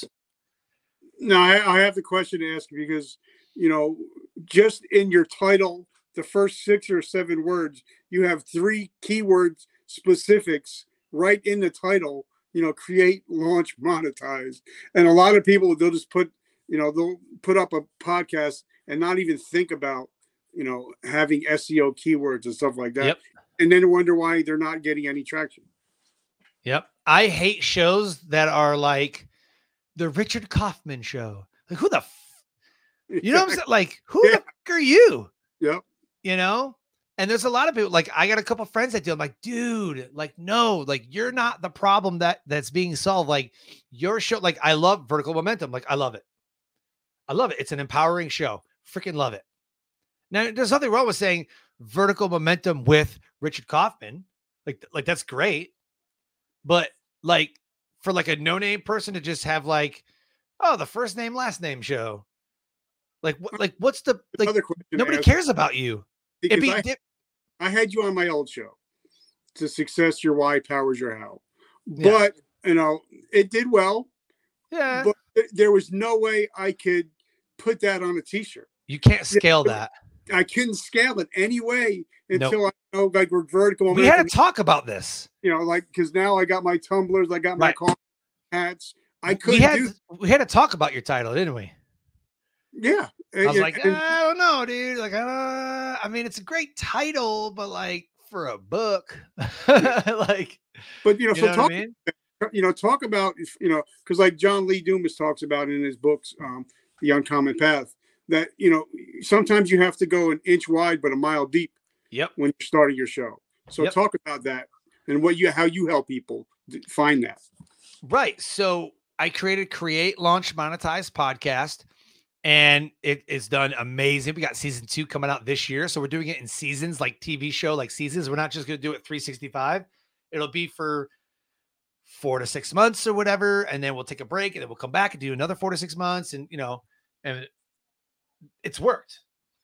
No, I, I have the question to ask you because, you know, just in your title, the first six or seven words, you have three keywords specifics right in the title, you know, create, launch, monetize. And a lot of people, they'll just put, you know, they'll put up a podcast and not even think about, you know, having S E O keywords and stuff like that. Yep. And then wonder why they're not getting any traction. Yep. I hate shows that are like the Richard Kaufman show. Like, who the f- You know what I'm saying? Like, who Yeah. the fuck are you? Yep. You know? And there's a lot of people, like, I got a couple friends that do. I'm like, dude, like, no, like, you're not the problem that that's being solved. Like, your show, like, I love Vertical Momentum. Like, I love it. I love it. It's an empowering show. Freaking love it. Now, there's nothing wrong with saying Vertical Momentum with Richard Kaufman. Like, like that's great. But, like, for like a no-name person to just have like, oh, the first name, last name show. Like, what, like, what's the, like, Another question to nobody ask, cares about you. It'd because be I, dip- I had you on my old show, to success your why powers your how, Yeah. but you know it did well. yeah. But th- there was no way I could put that on a T-shirt. You can't scale that. I couldn't scale it anyway Nope. until I know like we're vertical. We had momentum, to talk about this. you know, like because now I got my tumblers, I got my Right. coffee hats. I We couldn't had do. we had to talk about your title, didn't we? Yeah, I was And- like, and- I don't know, dude. Like, uh, I mean, it's a great title, but like for a book, like, but you know, you so know talk. what I mean? you know, talk about, you know, because like John Lee Dumas talks about in his books, um, The Uncommon Path, that, you know, sometimes you have to go an inch wide, but a mile deep Yep. when you're starting your show. So Yep. talk about that and what you, how you help people d- find that. Right. So I created Create, Launch, Monetize podcast, and it is done amazing. We got season two coming out this year. So we're doing it in seasons, like T V show, like seasons. We're not just going to do it three sixty-five. It'll be for four to six months or whatever. And then we'll take a break and then we'll come back and do another four to six months. And, you know, and it's worked.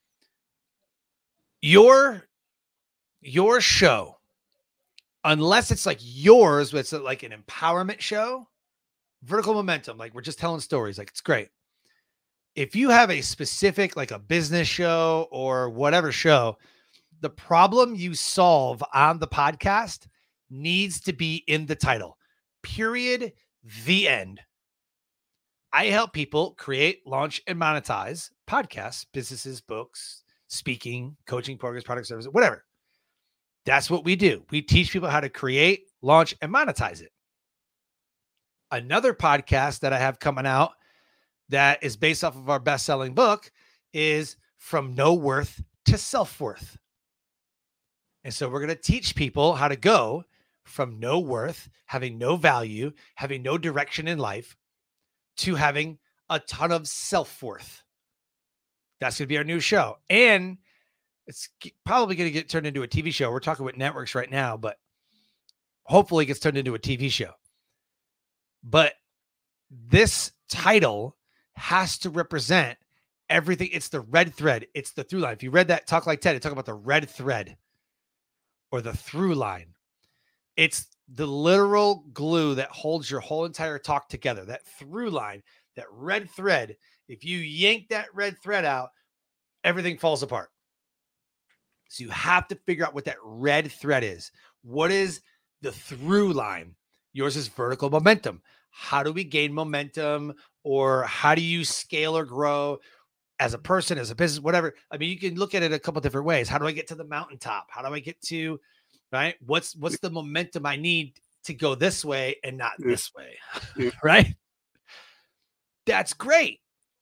Your, your show, unless it's like yours, but it's like an empowerment show, Vertical Momentum, like we're just telling stories, like it's great. If you have a specific, like a business show or whatever show, the problem you solve on the podcast needs to be in the title, period, the end. I help people create, launch, and monetize podcasts, businesses, books, speaking, coaching programs, product services, whatever. That's what we do. We teach people how to create, launch, and monetize it. Another podcast that I have coming out that is based off of our best-selling book is From No Worth to Self-Worth. And so we're going to teach people how to go from no worth, having no value, having no direction in life, to having a ton of self-worth. That's going to be our new show. And it's probably going to get turned into a T V show. We're talking with networks right now, but hopefully it gets turned into a T V show. But this title has to represent everything. It's the red thread. It's the through line. If you read that Talk Like Ted, it talk about the red thread or the through line. It's the literal glue that holds your whole entire talk together. That through line, that red thread. If you yank that red thread out, everything falls apart. So you have to figure out what that red thread is. What is the through line? Yours is vertical momentum. How do we gain momentum, or how do you scale or grow as a person, as a business, whatever? I mean, you can look at it a couple different ways. How do I get to the mountaintop? How do I get to, right? What's, what's the momentum I need to go this way and not Yeah. this way, Yeah. right? That's great.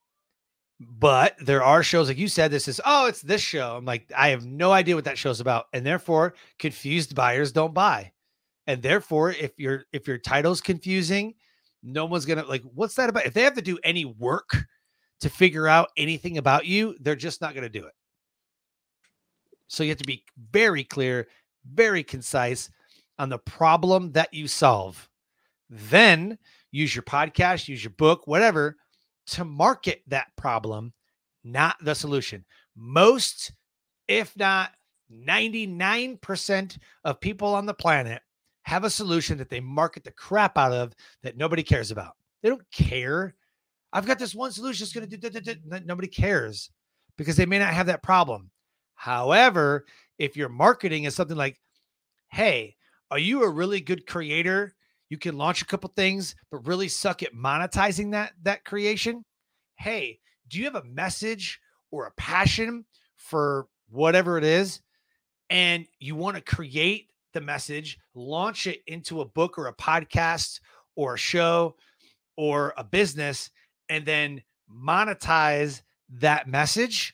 But there are shows, like you said, this is, oh, it's this show. I'm like, I have no idea what that show's about. And therefore, confused buyers don't buy. And therefore, if your if your title's confusing, no one's going to, like, what's that about? If they have to do any work to figure out anything about you, they're just not going to do it. So you have to be very clear, very concise on the problem that you solve. Then use your podcast, use your book, whatever, to market that problem, not the solution. Most, if not ninety-nine percent of people on the planet have a solution that they market the crap out of that nobody cares about. They don't care. I've got this one solution that's going to do, do, do, do. Nobody cares because they may not have that problem. However, if your marketing is something like, hey, are you a really good creator? You can launch a couple things, but really suck at monetizing that, that creation. Hey, do you have a message or a passion for whatever it is? And you want to create the message, launch it into a book or a podcast or a show or a business, and then monetize that message.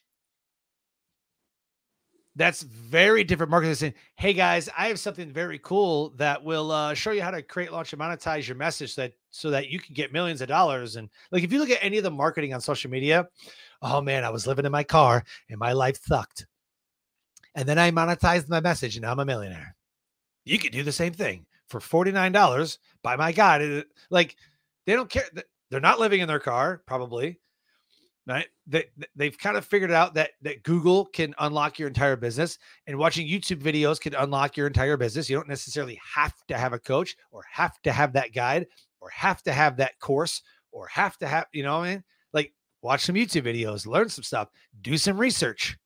That's very different marketing than saying, hey guys, I have something very cool that will uh, show you how to create, launch, and monetize your message that so that you can get millions of dollars. And like, if you look at any of the marketing on social media, oh man, I was living in my car and my life sucked. And then I monetized my message and now I'm a millionaire. You could do the same thing for forty-nine dollars. By my God, it, like, they don't care. They're not living in their car, probably. Right? They, they've kind of figured out that, that Google can unlock your entire business, and watching YouTube videos can unlock your entire business. You don't necessarily have to have a coach or have to have that guide or have to have that course or have to have, you know what I mean? Like, watch some YouTube videos, learn some stuff, do some research.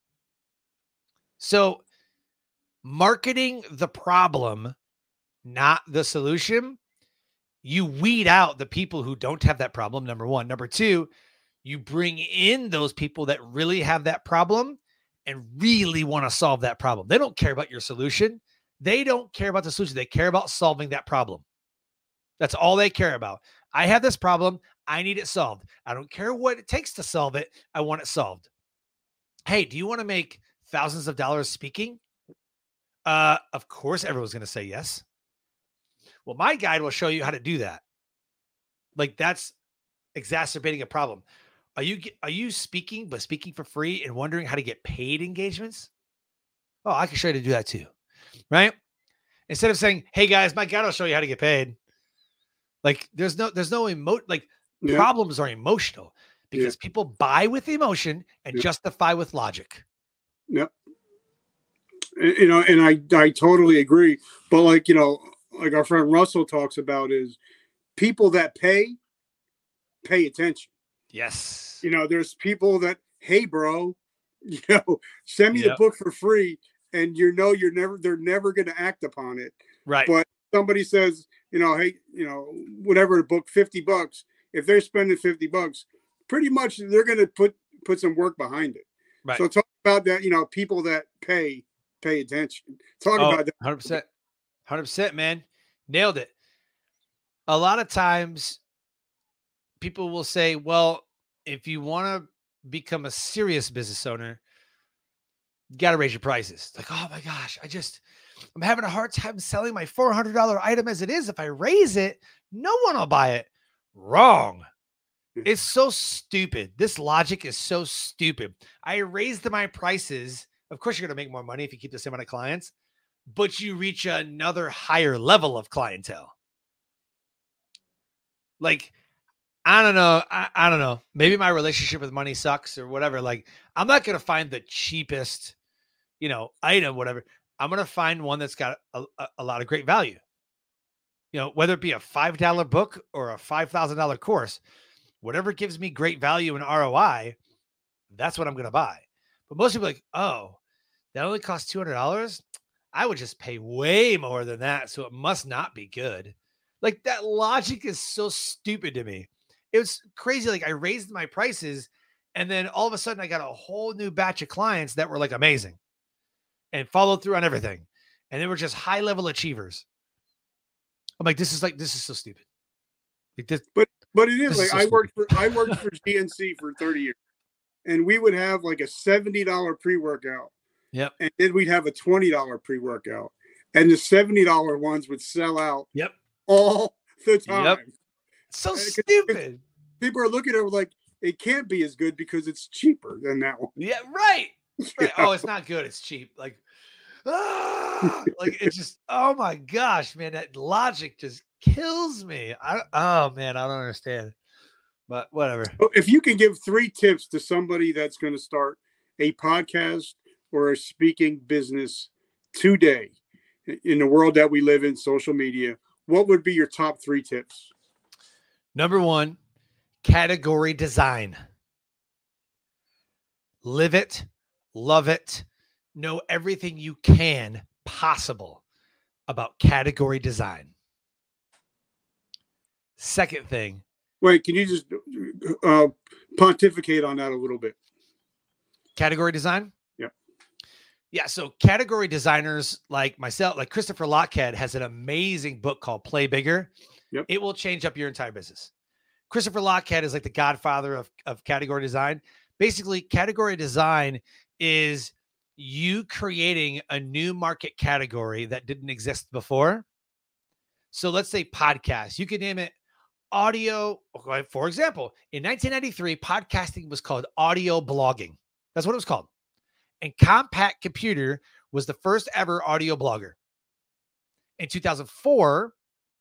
So marketing the problem, not the solution, you weed out the people who don't have that problem, number one. Number two, you bring in those people that really have that problem and really want to solve that problem. They don't care about your solution. They don't care about the solution. They care about solving that problem. That's all they care about. I have this problem. I need it solved. I don't care what it takes to solve it. I want it solved. Hey, do you want to make thousands of dollars speaking? Uh, of course, everyone's going to say yes. Well, my guide will show you how to do that. Like, that's exacerbating a problem. Are you are you speaking, but speaking for free and wondering how to get paid engagements? Oh, I can show you how to do that too, right? Instead of saying, "Hey guys, my guide will show you how to get paid." Like, there's no there's no emo like Yeah. problems are emotional because Yeah. people buy with emotion and Yeah. justify with logic. Yep. You know, and I I totally agree. But like, you know, like our friend Russell talks about is people that pay, pay attention. Yes. You know, there's people that, hey, bro, you know, send me Yep. the book for free, and you know you're never they're never going to act upon it. Right. But somebody says, you know, hey, you know, whatever the book, fifty bucks, if they're spending fifty bucks, pretty much they're going to put, put some work behind it. Right. So talk about that, you know, people that pay, pay attention. Talk Oh, about that. one hundred percent. one hundred percent, man. Nailed it. A lot of times people will say, well, if you want to become a serious business owner, you got to raise your prices. Like, oh my gosh, I just, I'm having a hard time selling my four hundred dollars item as it is. If I raise it, no one will buy it. Wrong. It's so stupid. This logic is so stupid. I raised my prices. Of course, you're going to make more money if you keep the same amount of clients, but you reach another higher level of clientele. Like, I don't know. I, I don't know. Maybe my relationship with money sucks or whatever. Like, I'm not going to find the cheapest, you know, item, whatever. I'm going to find one that's got a, a, a lot of great value. You know, whether it be a five dollar book or a five thousand dollars course, whatever gives me great value and R O I, that's what I'm going to buy. But most people are like, oh, that only costs two hundred dollars. I would just pay way more than that. So it must not be good. Like, that logic is so stupid to me. It was crazy. Like, I raised my prices and then all of a sudden I got a whole new batch of clients that were like amazing and followed through on everything. And they were just high level achievers. I'm like, this is like, this is so stupid. Like this, but, but it is like, is so I stupid. worked for, I worked for G N C for thirty years and we would have like a seventy dollars pre-workout. Yep. And then we'd have a twenty dollars pre-workout and the seventy dollars ones would sell out. Yep. All the time. Yep. So stupid. People are looking at it like, it can't be as good because it's cheaper than that one. Yeah, right. right. Oh, it's not good. It's cheap. Like, ah, like it's just, oh my gosh, man, that logic just kills me. I, oh man, I don't understand. But whatever. If you can give three tips to somebody that's going to start a podcast or a speaking business today in the world that we live in, social media, what would be your top three tips? Number one, category design. Live it, love it, know everything you can possible about category design. Second thing. Wait, can you just uh, pontificate on that a little bit? Category design? Yeah. Yeah, so category designers like myself, like Christopher Lochhead has an amazing book called Play Bigger. Yep. It will change up your entire business. Christopher Lochhead is like the godfather of, of category design. Basically, category design is you creating a new market category that didn't exist before. So let's say podcast. You could name it audio. For example, in nineteen ninety-three, podcasting was called audio blogging. That's what it was called. And Compact Computer was the first ever audio blogger. In two thousand four,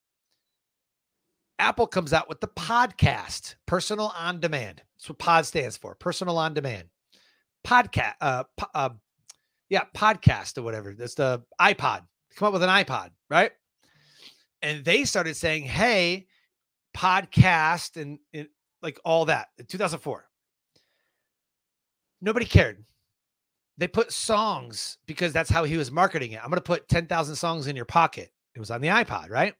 Apple comes out with the podcast, personal on demand. That's what pod stands for, personal on demand. Podcast, uh, po- uh, yeah, podcast or whatever. That's the iPod. Come up with an iPod, right? And they started saying, hey, podcast and, and like all that in two thousand four. Nobody cared. They put songs because that's how he was marketing it. I'm going to put ten thousand songs in your pocket. It was on the iPod, right?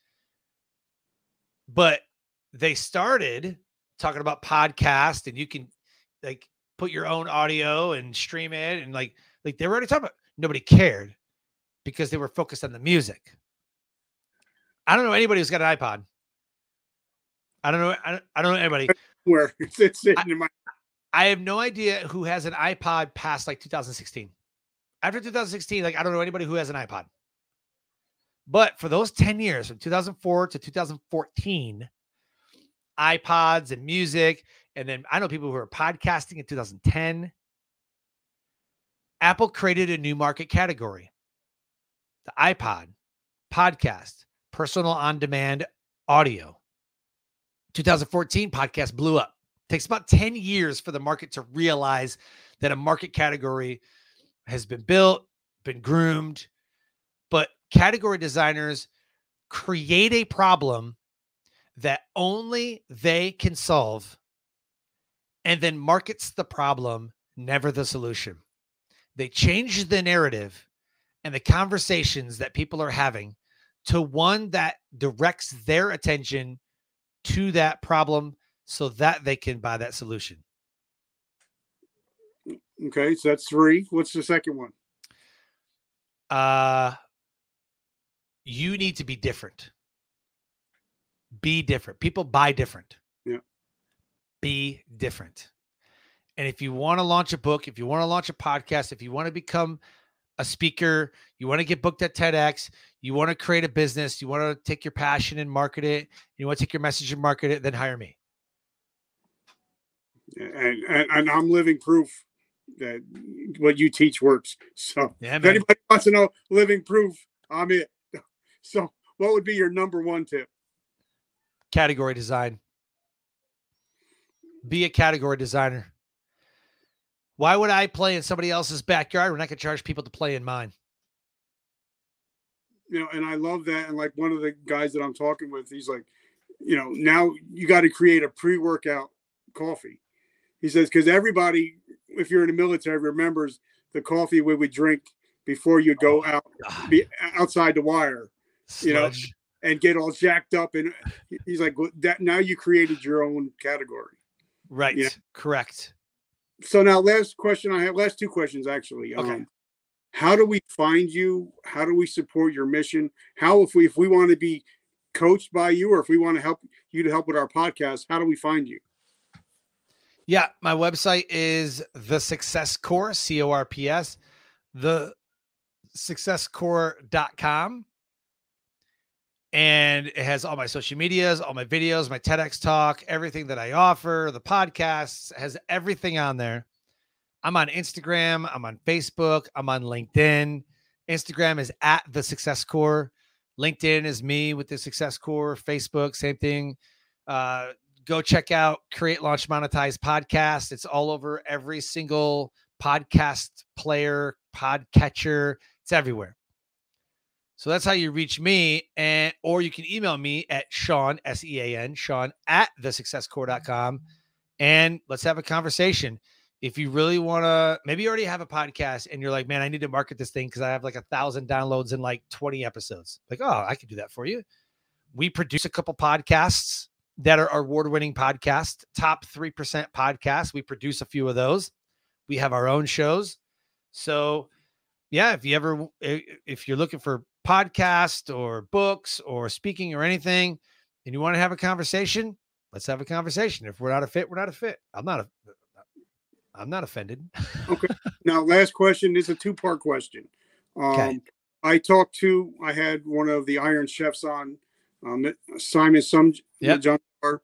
But they started talking about podcast and you can like put your own audio and stream it. And like, like they were already talking about, nobody cared because they were focused on the music. I don't know anybody who's got an iPod. I don't know. I don't, I don't know anybody. Where it's sitting I, in my. I have no idea who has an iPod past like two thousand sixteen. After two thousand sixteen, like I don't know anybody who has an iPod. But for those ten years, from two thousand four to two thousand fourteen, iPods and music, and then I know people who are podcasting in two thousand ten. Apple created a new market category. The iPod, podcast, personal on-demand audio. two thousand fourteen, podcast blew up. Takes about ten years for the market to realize that a market category has been built, been groomed, but category designers create a problem that only they can solve and then markets the problem, never the solution. They change the narrative and the conversations that people are having to one that directs their attention to that problem so that they can buy that solution. Okay, so that's three. What's the second one? Uh, you need to be different. Be different. People buy different. Yeah. Be different. And if you want to launch a book, if you want to launch a podcast, if you want to become a speaker, you want to get booked at TEDx, you want to create a business, you want to take your passion and market it, you want to take your message and market it, then hire me. And, and, and I'm living proof that what you teach works. So yeah, if anybody wants to know living proof, I'm it. So what would be your number one tip? Category design. Be a category designer. Why would I play in somebody else's backyard when I could charge people to play in mine? You know, and I love that. And like one of the guys that I'm talking with, he's like, you know, now you got to create a pre-workout coffee. He says, because everybody, if you're in the military, remembers the coffee we would drink before you go oh, out, be outside the wire, Sludge. you know, and get all jacked up. And he's like, well, that now you created your own category. Right. You know? Correct. So now last question I have, last two questions, actually. Okay. Um, how do we find you? How do we support your mission? How, if we, if we want to be coached by you, or if we want to help you to help with our podcast, how do we find you? Yeah. My website is The Success Core, C O R P S, the success core dot com. And it has all my social medias, all my videos, my TEDx talk, everything that I offer, the podcasts, has everything on there. I'm on Instagram. I'm on Facebook. I'm on LinkedIn. Instagram is at The Success Core. LinkedIn is me with The Success Core. Facebook, same thing. Uh, go check out Create, Launch, Monetize podcast. It's all over every single podcast player, podcatcher. It's everywhere. So that's how you reach me, and or you can email me at Sean, S E A N, Sean at the success core dot com, and let's have a conversation. If you really want to, maybe you already have a podcast and you're like, man, I need to market this thing because I have like a thousand downloads in like twenty episodes. Like, oh, I can do that for you. We produce a couple podcasts that are award-winning podcasts, top three percent podcasts. We produce a few of those. We have our own shows. So yeah, if you ever, if you're looking for podcast or books or speaking or anything, and you want to have a conversation, let's have a conversation. If we're not a fit, we're not a fit. I'm not a, I'm not offended. Okay. Now, last question. This is a two-part question. Um, okay. I talked to, I had one of the Iron Chefs on, um, Simon Some, yep. John,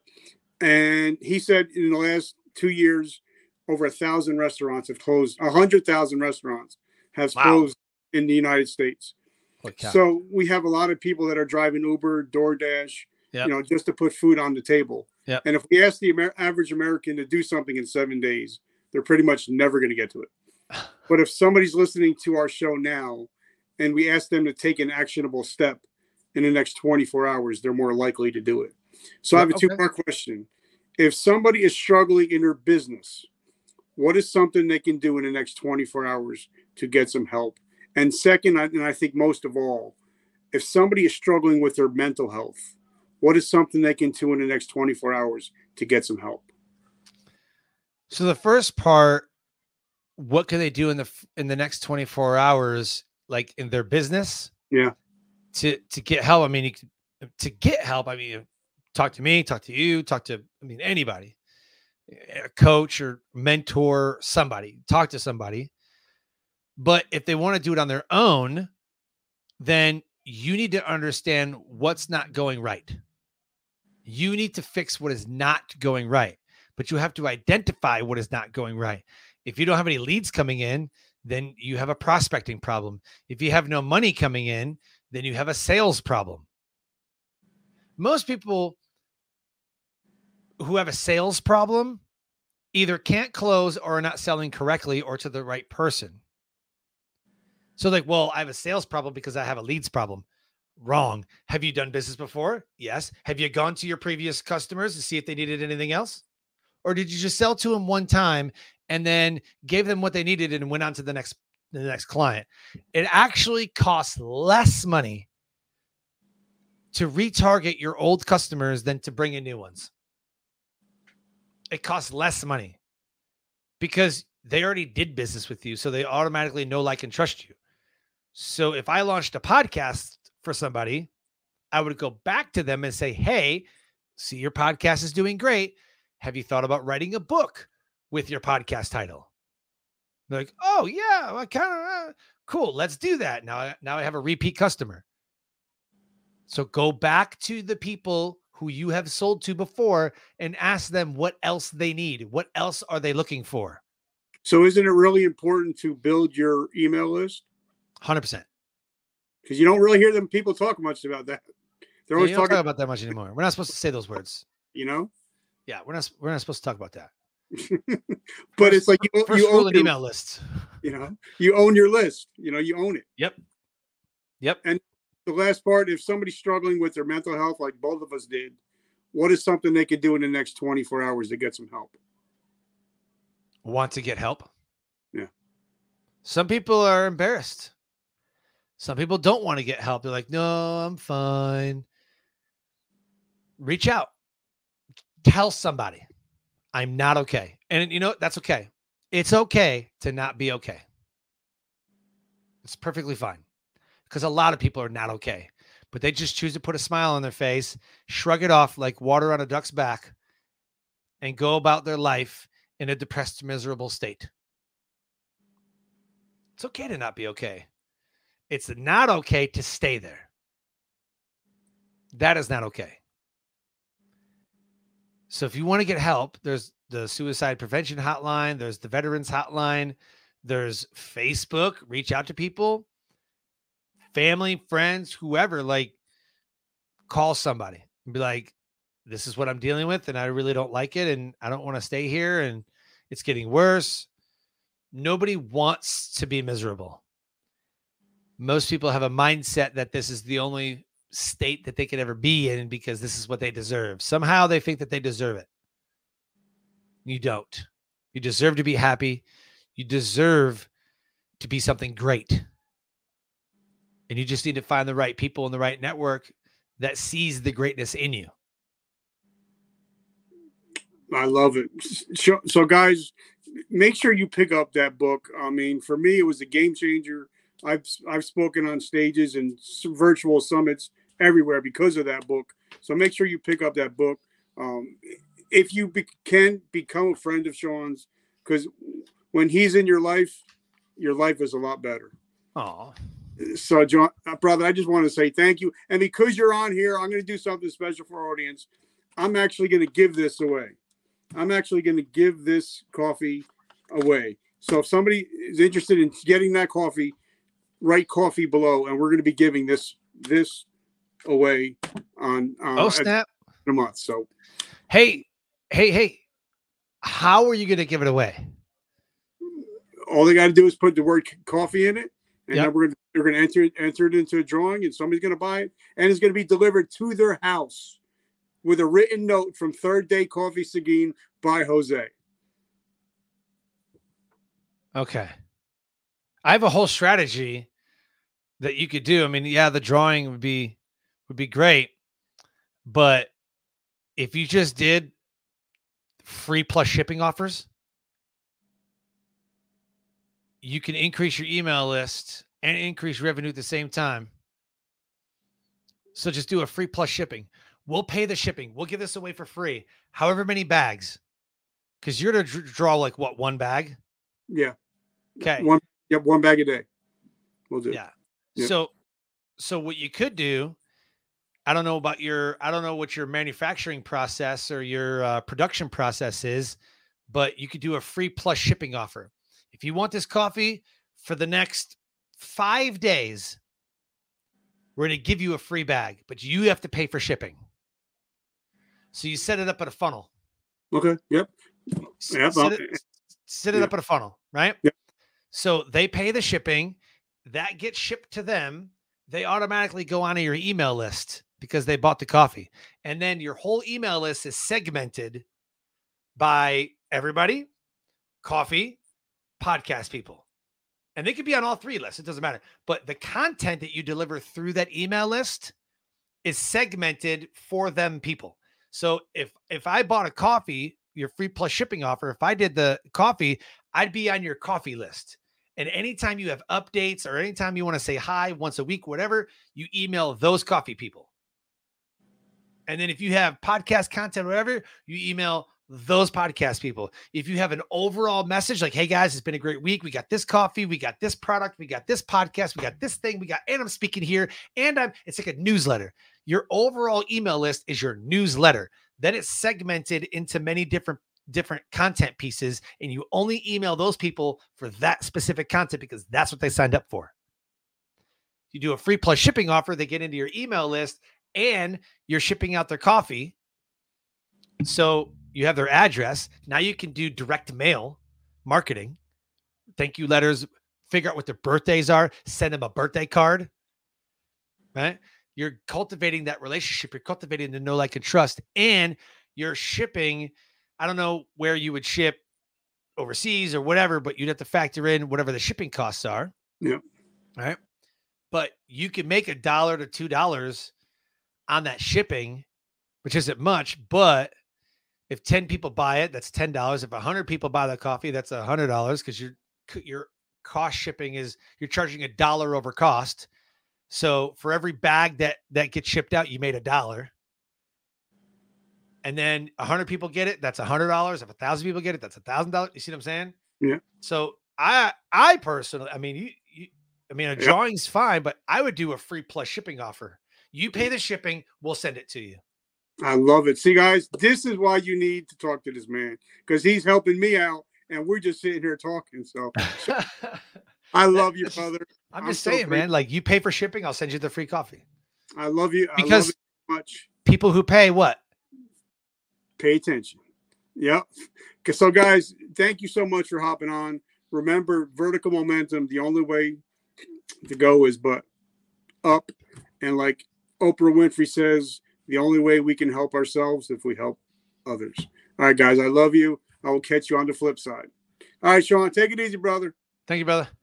and he said in the last two years, over a thousand restaurants have closed. A hundred thousand restaurants has wow. closed in the United States. So we have a lot of people that are driving Uber, DoorDash, yep. you know, just to put food on the table. Yep. And if we ask the Amer- average American to do something in seven days, they're pretty much never going to get to it. But if somebody's listening to our show now and we ask them to take an actionable step in the next twenty-four hours, they're more likely to do it. So I have a okay. two-part question. If somebody is struggling in their business, what is something they can do in the next twenty-four hours to get some help? And second, and I think most of all, if somebody is struggling with their mental health, what is something they can do in the next twenty-four hours to get some help? So the first part, what can they do in the in the next twenty-four hours, like in their business? Yeah. To to get help. I mean, you can, to get help. I mean, talk to me, talk to you, talk to I mean anybody, a coach or mentor, somebody. Talk to somebody. But if they want to do it on their own, then you need to understand what's not going right. You need to fix what is not going right, but you have to identify what is not going right. If you don't have any leads coming in, then you have a prospecting problem. If you have no money coming in, then you have a sales problem. Most people who have a sales problem either can't close or are not selling correctly or to the right person. So like, well, I have a sales problem because I have a leads problem. Wrong. Have you done business before? Yes. Have you gone to your previous customers to see if they needed anything else? Or did you just sell to them one time and then gave them what they needed and went on to the next, the next client? It actually costs less money to retarget your old customers than to bring in new ones. It costs less money because they already did business with you. So they automatically know, like, and trust you. So if I launched a podcast for somebody, I would go back to them and say, hey, see, your podcast is doing great. Have you thought about writing a book with your podcast title? They're like, oh yeah, I kind of uh, cool. Let's do that. Now, now I have a repeat customer. So go back to the people who you have sold to before and ask them what else they need. What else are they looking for? So isn't it really important to build your email list? one hundred percent. Because you don't really hear them people talk much about that. They're Yeah, always you don't talking talk about that much anymore. We're not supposed to say those words. You know? Yeah, we're not we're not supposed to talk about that. But it's like you, First you rule own in your, email lists. You know, you own your list. You know, you own it. Yep. Yep. And the last part, if somebody's struggling with their mental health, like both of us did, what is something they could do in the next twenty-four hours to get some help? Want to get help? Yeah. Some people are embarrassed. Some people don't want to get help. They're like, no, I'm fine. Reach out. Tell somebody, I'm not okay. And you know, that's okay. It's okay to not be okay. It's perfectly fine. Because a lot of people are not okay. But they just choose to put a smile on their face, shrug it off like water on a duck's back, and go about their life in a depressed, miserable state. It's okay to not be okay. It's not okay to stay there. That is not okay. So if you want to get help, there's the suicide prevention hotline. There's the veterans hotline. There's Facebook. Reach out to people, family, friends, whoever, like call somebody and be like, this is what I'm dealing with. And I really don't like it. And I don't want to stay here. And it's getting worse. Nobody wants to be miserable. Most people have a mindset that this is the only state that they could ever be in because this is what they deserve. Somehow they think that they deserve it. You don't. You deserve to be happy. You deserve to be something great. And you just need to find the right people in the right network that sees the greatness in you. I love it. So, so guys, make sure you pick up that book. I mean, for me, it was a game changer. I've I've spoken on stages and virtual summits everywhere because of that book. So make sure you pick up that book. Um, if you be, can become a friend of Sean's, because when he's in your life, your life is a lot better. Oh, so John, uh, brother, I just want to say thank you. And because you're on here, I'm going to do something special for our audience. I'm actually going to give this away. I'm actually going to give this coffee away. So if somebody is interested in getting that coffee, write coffee below, and we're going to be giving this this away on uh, oh snap in a month. So hey, hey, hey, how are you going to give it away? All they got to do is put the word coffee in it, and yep. then we're going to they're going to enter it enter it into a drawing, and somebody's going to buy it, and it's going to be delivered to their house with a written note from Third Day Coffee Seguin by Jose. Okay. I have a whole strategy that you could do. I mean, yeah, the drawing would be would be great, but if you just did free plus shipping offers, you can increase your email list and increase revenue at the same time. So just do a free plus shipping. We'll pay the shipping. We'll give this away for free. However many bags, because you're to dr- draw like what, one bag? Yeah. Okay. One. Yep. One bag a day. We'll do. Yeah. Yep. So, so what you could do, I don't know about your, I don't know what your manufacturing process or your uh, production process is, but you could do a free plus shipping offer. If you want this coffee for the next five days, we're going to give you a free bag, but you have to pay for shipping. So you set it up at a funnel. Okay. Yep. S- yep. Set it, set it yeah. up at a funnel, right? Yep. So they pay the shipping, that gets shipped to them. They automatically go onto your email list because they bought the coffee. And then your whole email list is segmented by everybody, coffee, podcast people. And they could be on all three lists. It doesn't matter. But the content that you deliver through that email list is segmented for them people. So if if I bought a coffee, your free plus shipping offer, if I did the coffee, I'd be on your coffee list. And anytime you have updates or anytime you want to say hi once a week, whatever, you email those coffee people. And then if you have podcast content, whatever, you email those podcast people. If you have an overall message like, hey guys, it's been a great week. We got this coffee. We got this product. We got this podcast. We got this thing. We got, and I'm speaking here. And I'm, it's like a newsletter. Your overall email list is your newsletter. Then it's segmented into many different different content pieces, and you only email those people for that specific content because that's what they signed up for. You do a free plus shipping offer, they get into your email list, and you're shipping out their coffee. So you have their address. Now you can do direct mail marketing, thank you letters, figure out what their birthdays are, send them a birthday card, right? You're cultivating that relationship. You're cultivating the know, like, and trust, and you're shipping. I don't know where you would ship overseas or whatever, but you'd have to factor in whatever the shipping costs are. Yeah. All right. But you can make a dollar to two dollars on that shipping, which isn't much. But if ten people buy it, that's ten dollars. If a hundred people buy the coffee, that's a hundred dollars because your your cost shipping is you're charging a dollar over cost. So for every bag that that gets shipped out, you made a dollar. And then a hundred people get it, that's a hundred dollars. If a thousand people get it, that's a thousand dollars. You see what I'm saying? Yeah. So I, I personally, I mean, you, you I mean, a yeah. drawing's fine, but I would do a free plus shipping offer. You pay the shipping, we'll send it to you. I love it. See, guys, this is why you need to talk to this man because he's helping me out, and we're just sitting here talking. So, I love you, brother. I'm just I'm saying, so man. Like, you pay for shipping, I'll send you the free coffee. I love you. Because I love it so much. People who pay what? Pay attention. Yep. So, guys, thank you so much for hopping on. Remember, vertical momentum, the only way to go is but up. And like Oprah Winfrey says, the only way we can help ourselves if we help others. All right, guys, I love you. I will catch you on the flip side. All right, Sean, take it easy, brother. Thank you, brother.